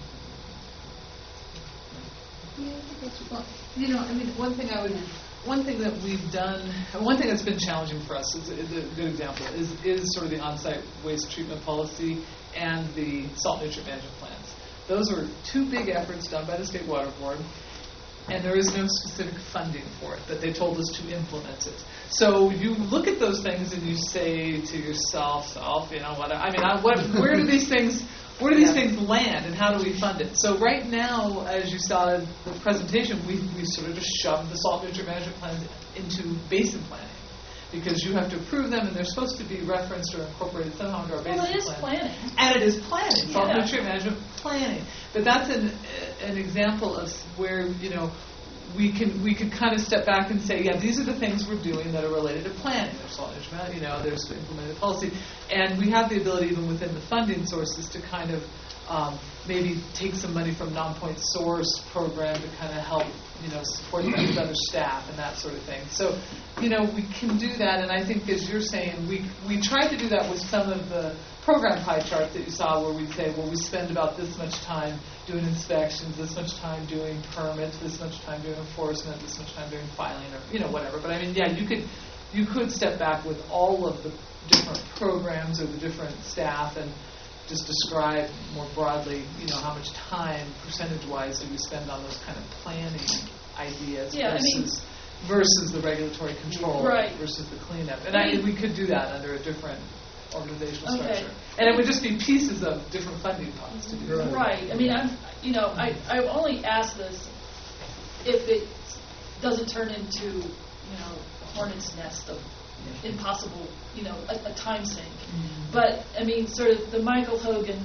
Yeah, I think that's, well, you know, I mean, one thing I would, one thing that we've done, one thing that's been challenging for us is, is a good example is is sort of the on-site waste treatment policy and the salt nutrient management plans. Those are two big efforts done by the State Water Board, and there is no specific funding for it, but they told us to implement it. So you look at those things and you say to yourself, self, you know, what I mean, I, what, where do these things, where do these things land, and how do we fund it? So right now, as you saw in the presentation, we we sort of just shoved the salt nutrient management plans into basin planning, because you have to approve them, and they're supposed to be referenced or incorporated somehow into our basin Well, it is plan. planning. And it is planning, salt Yeah. nutrient management planning. But that's an an example of where, you know, we can we could kind of step back and say, yeah, these are the things we're doing that are related to planning. There's salt nutrient, you know, there's implemented policy, and we have the ability, even within the funding sources, to kind of um, maybe take some money from non-point source program to kind of help, you know, support them with other staff and that sort of thing. So, you know, we can do that, and I think, as you're saying, we we tried to do that with some of the program pie charts that you saw, where we'd say, well, we spend about this much time doing inspections, this much time doing permits, this much time doing enforcement, this much time doing filing, or, you know, whatever. But I mean, yeah, you could you could step back with all of the different programs or the different staff and just describe more broadly, you know, how much time, percentage-wise, do we spend on those kind of planning ideas Yeah, I mean- versus versus the regulatory control Right. versus the cleanup. And I I, mean- we could do that under a different organizational Okay. structure. And it would just be pieces of different funding pots to do that. Right. I mean, I'm, you know, I, I only ask this if it doesn't turn into, you know, a hornet's nest of impossible, you know, a, a time sink. But, I mean, sort of the Michael Hogan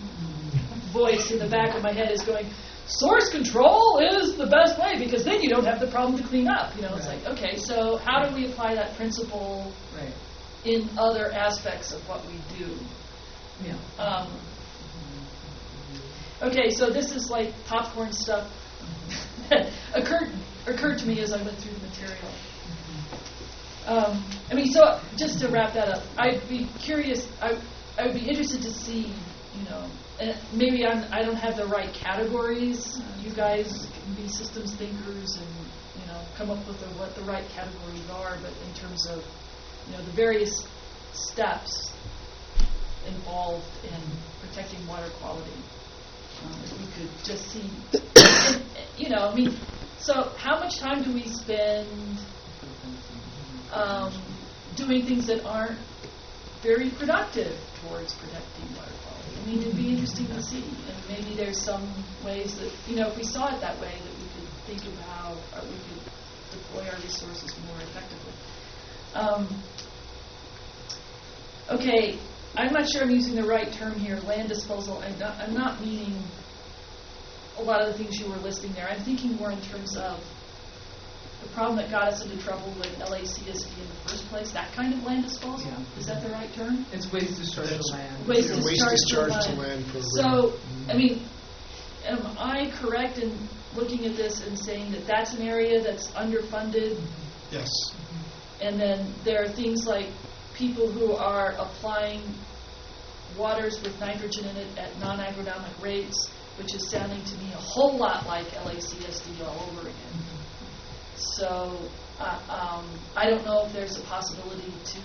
voice in the back of my head is going, source control is the best way, because then you don't have the problem to clean up. You know, it's Right. like, okay, so how do we apply that principle Right. in other aspects of what we do? Yeah. Um, okay, so this is like popcorn stuff that occurred occurred to me as I went through the material. Um, I mean, so just to wrap that up, I'd be curious. I I would be interested to see, you know, and maybe I'm I don't have the right categories. You guys can be systems thinkers and, you know, come up with the, what the right categories are. But in terms of, you know, the various steps involved in protecting water quality. Um, if we could just see, and, you know, I mean, so how much time do we spend um, doing things that aren't very productive towards protecting water quality? I mean, it'd be interesting to see, and maybe there's some ways that, you know, if we saw it that way, that we could think of how uh, we could deploy our resources more effectively. Um, Okay, I'm not sure I'm using the right term here, land disposal. I'm not, I'm not meaning a lot of the things you were listing there. I'm thinking more in terms of the problem that got us into trouble with L A C S D in the first place, that kind of land disposal. Yeah. Is that the right term? It's waste discharge to land. Waste Yeah, discharge, waste discharge to to land. land program. So, I mean, am I correct in looking at this and saying that that's an area that's underfunded? Yes. And then there are things like people who are applying waters with nitrogen in it at non-agronomic rates, which is sounding to me a whole lot like L A C S D all over again. So uh, um, I don't know if there's a possibility to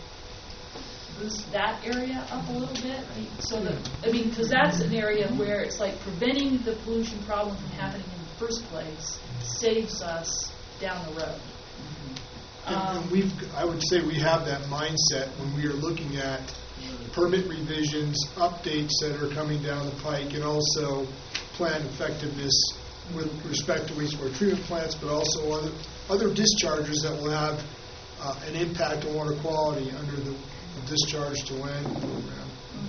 boost that area up a little bit. I mean, so that, I mean, because that's an area where it's like preventing the pollution problem from happening in the first place saves us down the road. And, Um, and we've, I would say we have that mindset when we are looking at permit revisions, updates that are coming down the pike, and also plant effectiveness with respect to wastewater treatment plants, but also other, other discharges that will have uh, an impact on water quality under the, the discharge to land program.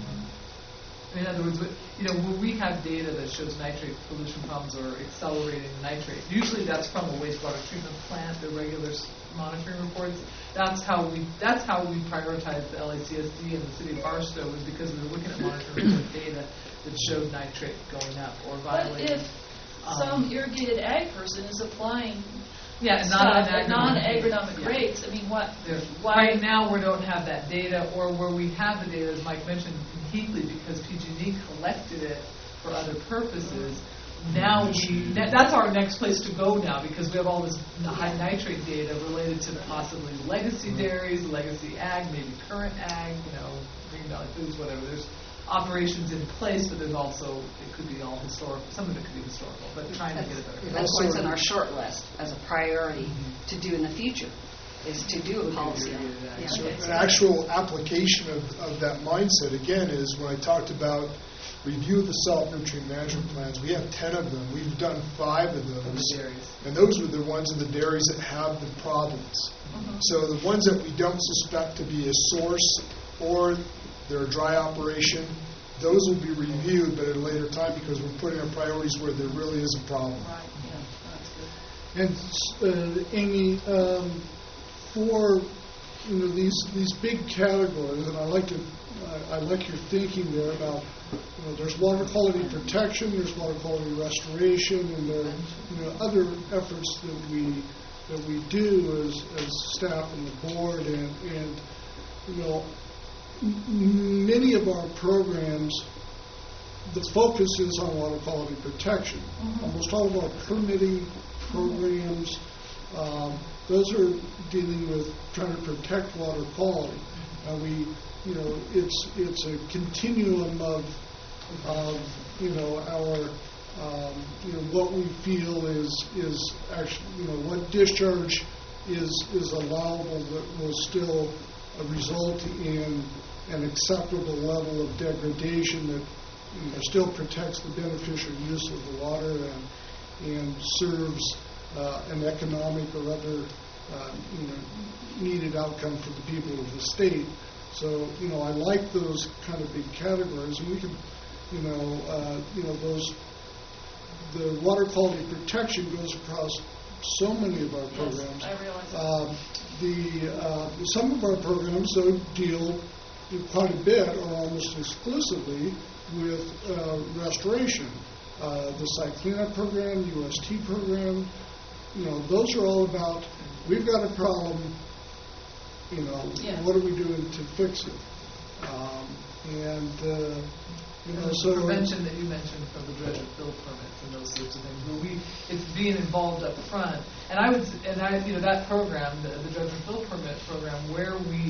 In other words, you know, when we have data that shows nitrate pollution problems are accelerating nitrate, usually that's from a wastewater treatment plant, the regular s- monitoring reports. That's how we that's how we prioritize the L A C S D and the city of Barstow, was because we were looking at monitoring report data that showed nitrate going up or But violating. if um, some irrigated ag person is applying yeah, stuff at non-agronomic non-agronomic yeah. rates, I mean, what? There. Why? Right now, we don't have that data, or where we have the data, as Mike mentioned, in Heatley, because P G and E collected it for other purposes. Now we, that- that's our next place to go now, because we have all this n- high nitrate data related to possibly legacy dairies, legacy ag, maybe current ag, you know, Green Valley Foods, whatever. There's operations in place, but there's also, it could be all historical, some of it could be historical, but trying to get it better. That's what's on our short list as a priority to do in the future, is to do a policy on it. Yeah. So an actual application of, of that mindset, again, is when I talked about review of the salt nutrient management plans. We have ten of them. We've done five of those. dairies. And those were the ones in the dairies that have the problems. Mhm. So the ones that we don't suspect to be a source or they're a dry operation, those will be reviewed, but at a later time, because we're putting our priorities where there really is a problem. Right, yeah, that's good. And And uh, Amy, um, for you know these these big categories, and I like to I, I like your thinking there about you know there's water quality protection, there's water quality restoration, and there are you know other efforts that we that we do as as staff and the board, and and you know m- many of our programs, the focus is on water quality protection. Almost all of our permitting programs, um, those are dealing with trying to protect water quality. Uh, we, you know, it's it's a continuum of, of you know, our, um, you know, what we feel is is actually, you know, what discharge is is allowable that will still uh, result in an acceptable level of degradation that you know, still protects the beneficial use of the water and and serves uh, an economic or other uh, you know needed outcome for the people of the state. So you know I like those kind of big categories, and we can you know uh, you know those the water quality protection goes across so many of our programs. Yes, I realize that. Uh, the uh, some of our programs though deal quite a bit or almost exclusively with uh, restoration. Uh, the Site Cleanup Program, U S T program, you know, those are all about, we've got a problem, you know, Yeah. what are we doing to fix it? Um, and, uh, you know, the so... prevention that you mentioned from the dredge and fill permits and those sorts of things, where we, it's being involved up front. And I would, s- and I, you know, that program, the, the dredge and fill permit program, where we,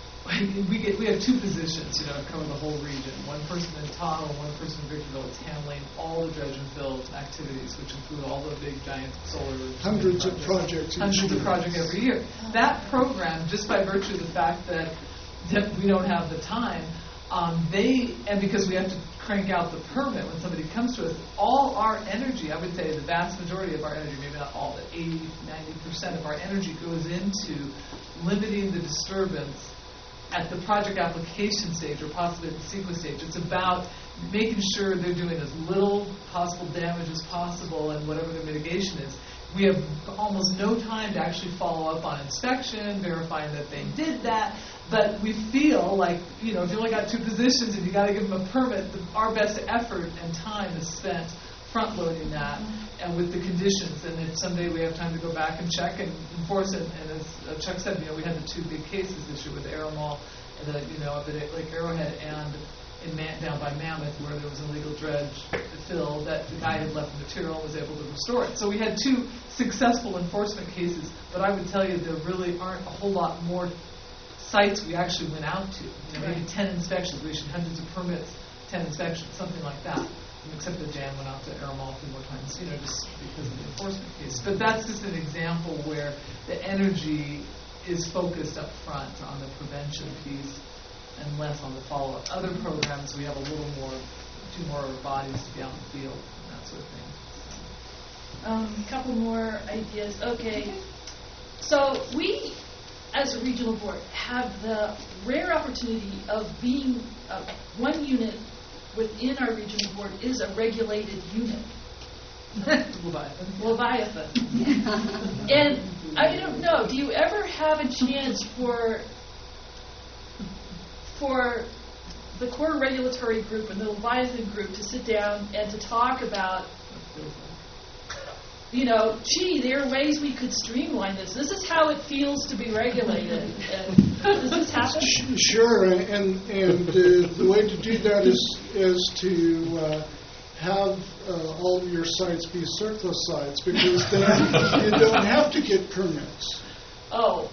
we get, we have two positions, you know, cover the whole region. One person in Tahoe, one person in Victorville is handling all the dredge and fill activities, which include all the big giant solar. Hundreds of projects each Hundreds year. of projects every year. That program, just by virtue of the fact that, that we don't have the time, um, they, and because we have to crank out the permit when somebody comes to us, all our energy, I would say the vast majority of our energy, maybe not all, but eighty, ninety percent of our energy goes into limiting the disturbance at the project application stage or possibly at the sequence stage. It's about making sure they're doing as little possible damage as possible and whatever their mitigation is. We have almost no time to actually follow up on inspection, verifying that they did that. But we feel like, you know, if you only got two positions and you got to give them a permit, the, our best effort and time is spent front-loading that and with the conditions. And if someday we have time to go back and check and enforce it, and as uh, Chuck said, you know, we had the two big cases this year with Aeromall, and the, you know, up at Lake Arrowhead and in Man, down by Mammoth, where there was illegal dredge fill that the guy had left the material and was able to restore it. So we had two successful enforcement cases, but I would tell you there really aren't a whole lot more sites we actually went out to. You know, maybe ten inspections. We issued hundreds of permits, ten inspections, something like that. Except that Jan went out to Aeromall a few more times, you know, just because of the enforcement case. But that's just an example where the energy is focused up front on the prevention piece and less on the follow-up. Other programs, we have a little more, two more bodies to be out in the field and that sort of thing. A um, couple more ideas. Okay. So we, as a regional board, have the rare opportunity of being uh, one unit within our regional board is a regulated unit. Leviathan. Leviathan. And I don't know, do you ever have a chance for for the core regulatory group and the Leviathan group to sit down and to talk about, you know, gee, there are ways we could streamline this. This is how it feels to be regulated. And does this happen? Sure, and and uh, the way to do that is is to uh, have uh, all of your sites be surplus sites, because then you don't have to get permits. Oh.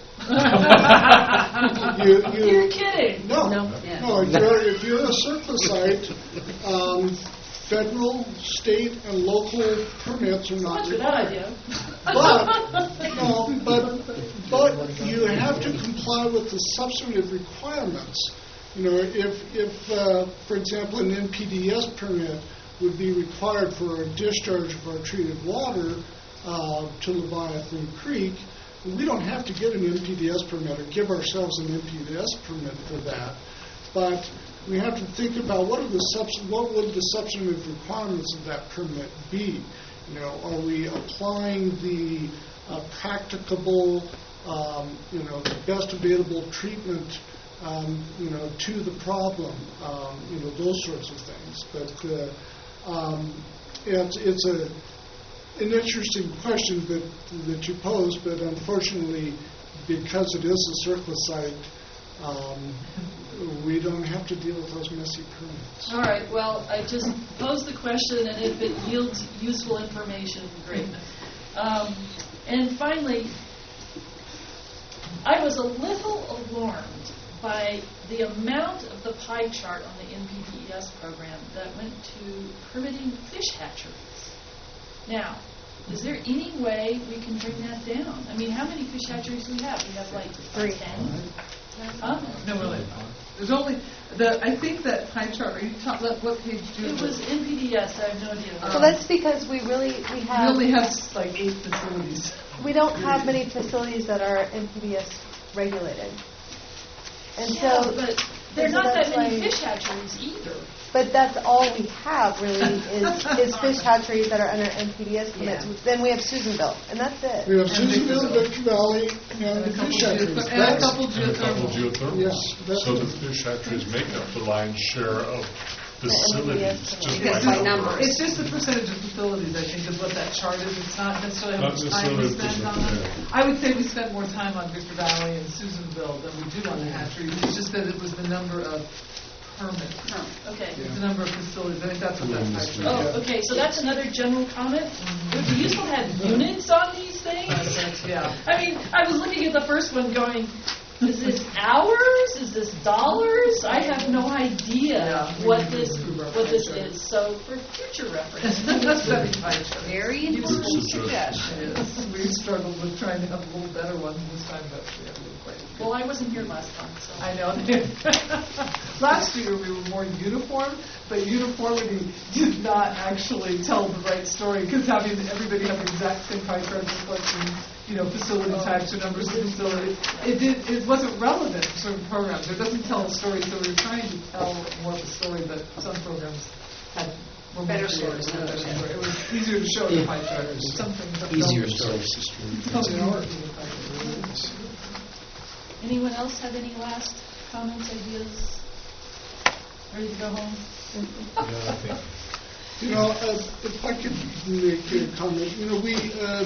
you, you, You're kidding. No, no. Yeah. no if, you're, if you're a surplus site, um, federal, state, and local permits are not Much required. for that But, idea. no, but, but you have to comply with the substantive requirements. You know, if, if uh, for example, an N P D S permit would be required for a discharge of our treated water uh, to Leviathan Creek, we don't have to get an N P D S permit or give ourselves an N P D S permit for that. But we have to think about what are the subs- what would the substantive requirements of that permit be? You know, are we applying the uh, practicable, um, you know, the best available treatment, um, you know, to the problem? Um, you know, those sorts of things. But uh, um, it's it's a an interesting question that that you pose, but unfortunately, because it is a surplus site, um, we don't have to deal with those messy permits. All right, well, I just posed the question, and if it yields useful information, great. Um, and finally, I was a little alarmed by the amount of the pie chart on the N P D E S program that went to permitting fish hatcheries. Now, is there any way we can bring that down? I mean, how many fish hatcheries do we have? We have like Three. ten? Huh? No, really. There's only the. I think that pie chart. Are you talking? What page do you? It was N P D S. I have no idea. So that's because we really we We have only have like eight facilities. we don't have many facilities that are N P D S regulated, and Yeah, so but there are and so not that that's many why- fish hatcheries either. But that's all we have really is, is fish hatcheries that are under N P D S permits. Yeah. Then we have Susanville, and that's it. We have Susanville, Victor Valley, and And the a couple fish hatcheries. geother- and a That's- couple And a couple geothermal. geothermals. Yeah, that's So it. the fish hatcheries make up the lion's share of facilities, just Because by by number. It's just the percentage of facilities, I think, is what that chart is. It's not necessarily how Not much time we necessarily spend the on them. percentage. I would say we spend more time on Victor Valley and Susanville than we do on the hatcheries. It's just that it was the number of permits. Okay. It's the number of facilities. I think that's what that pie chart Oh, is. okay, so that's another general comment. It would be useful to have units on these things. That's- Yeah. I mean, I was looking at the first one going, is this hours? Is this dollars? I have no idea Yeah. what this what this is. So for future reference. That's very pie chart. Very useful important. suggestion. We struggled with trying to have a little better ones this time, but we haven't been quite. Well, I wasn't here last time, so. I know. Last year we were more uniform, but uniformity did not actually tell the right story, because having everybody have the exact same pie chart reflecting, you know, facility types or numbers of facilities, it did it wasn't relevant to certain programs. It doesn't tell a story, so we were trying to tell more of a story, but some programs had were more Better creative, stories, better yeah. story. It was easier to show in the pie chart. Some things that Easier don't- stories. don't work in the pie chart. Anyone else have any last comments, ideas? Ready to go home? Yeah, I think. You know, uh, if I could make a comment, you know, we, uh,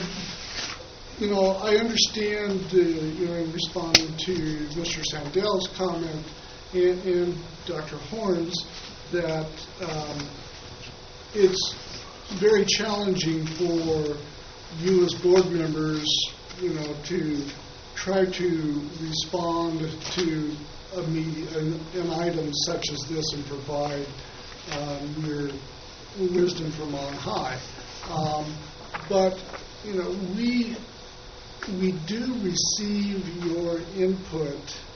you know, I understand, uh, you know, in responding to Mister Sandel's comment and, and Doctor Horn's, that um, it's very challenging for you as board members, you know, to try to respond to a media, an, an item such as this and provide um, your wisdom from on high. Um, but, you know, we we do receive your input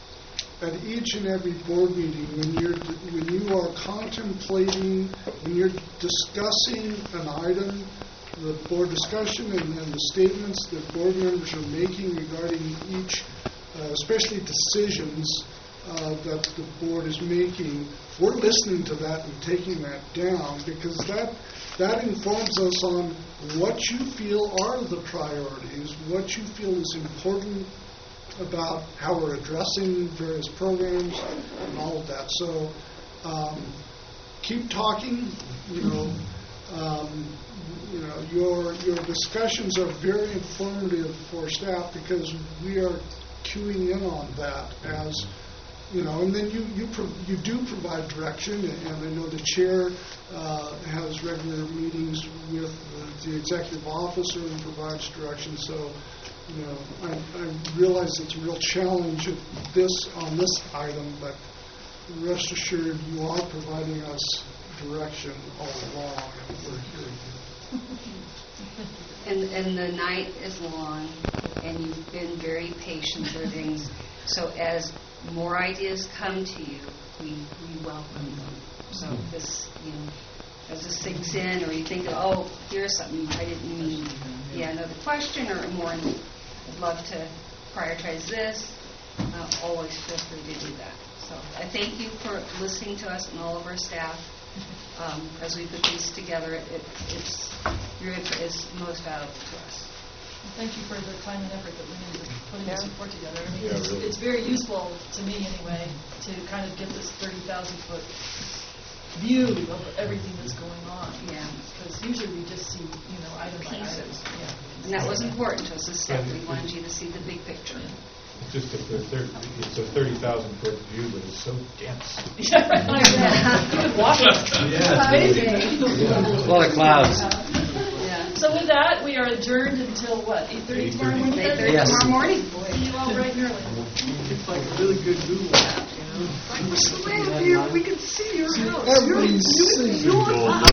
at each and every board meeting when you're when you are contemplating, when you're discussing an item, the board discussion and then the statements that board members are making regarding each, uh, especially decisions uh, that the board is making. We're listening to that and taking that down because that that informs us on what you feel are the priorities, what you feel is important about how we're addressing various programs and all of that. So um, keep talking. You know, um, you know, your your discussions are very informative for staff because we are queuing in on that as. You know, and then you you pro- you do provide direction, and I know the chair uh, has regular meetings with the, the executive officer and provides direction. So, you know, I, I realize it's a real challenge of this on this item, but rest assured, you are providing us direction all along, and we're hearing you. And, and the night is long, and you've been very patient for things. So as more ideas come to you, we, we welcome them. So this, you know, as this sinks in, or you think, oh, here's something I didn't mean. Yeah, another question or more. I'd love to prioritize this. Uh, always feel free to do that. So I thank you for listening to us and all of our staff um, as we put these together. It, it, it's your input is most valuable to us. Thank you for the time and effort that went into putting this report together. I mean, Yeah, it's, really. it's very useful to me anyway to kind of get this thirty thousand foot view of everything that's going on. Yeah. Because usually we just see, you know, item by item. Pieces. Yeah. And that was important to us as staff. We wanted you to see the big picture. It's just a, thir- it's a thirty thousand foot view, but it's so dense. Yeah, right. Like that. You can walk it. Yeah. It's amazing. A lot of clouds. Yeah. So with that, we are adjourned until what, eight thirty tomorrow morning? eight thirty Yes. tomorrow morning. See you all bright and early. It's like a really good Google map, you know? Everybody's singing.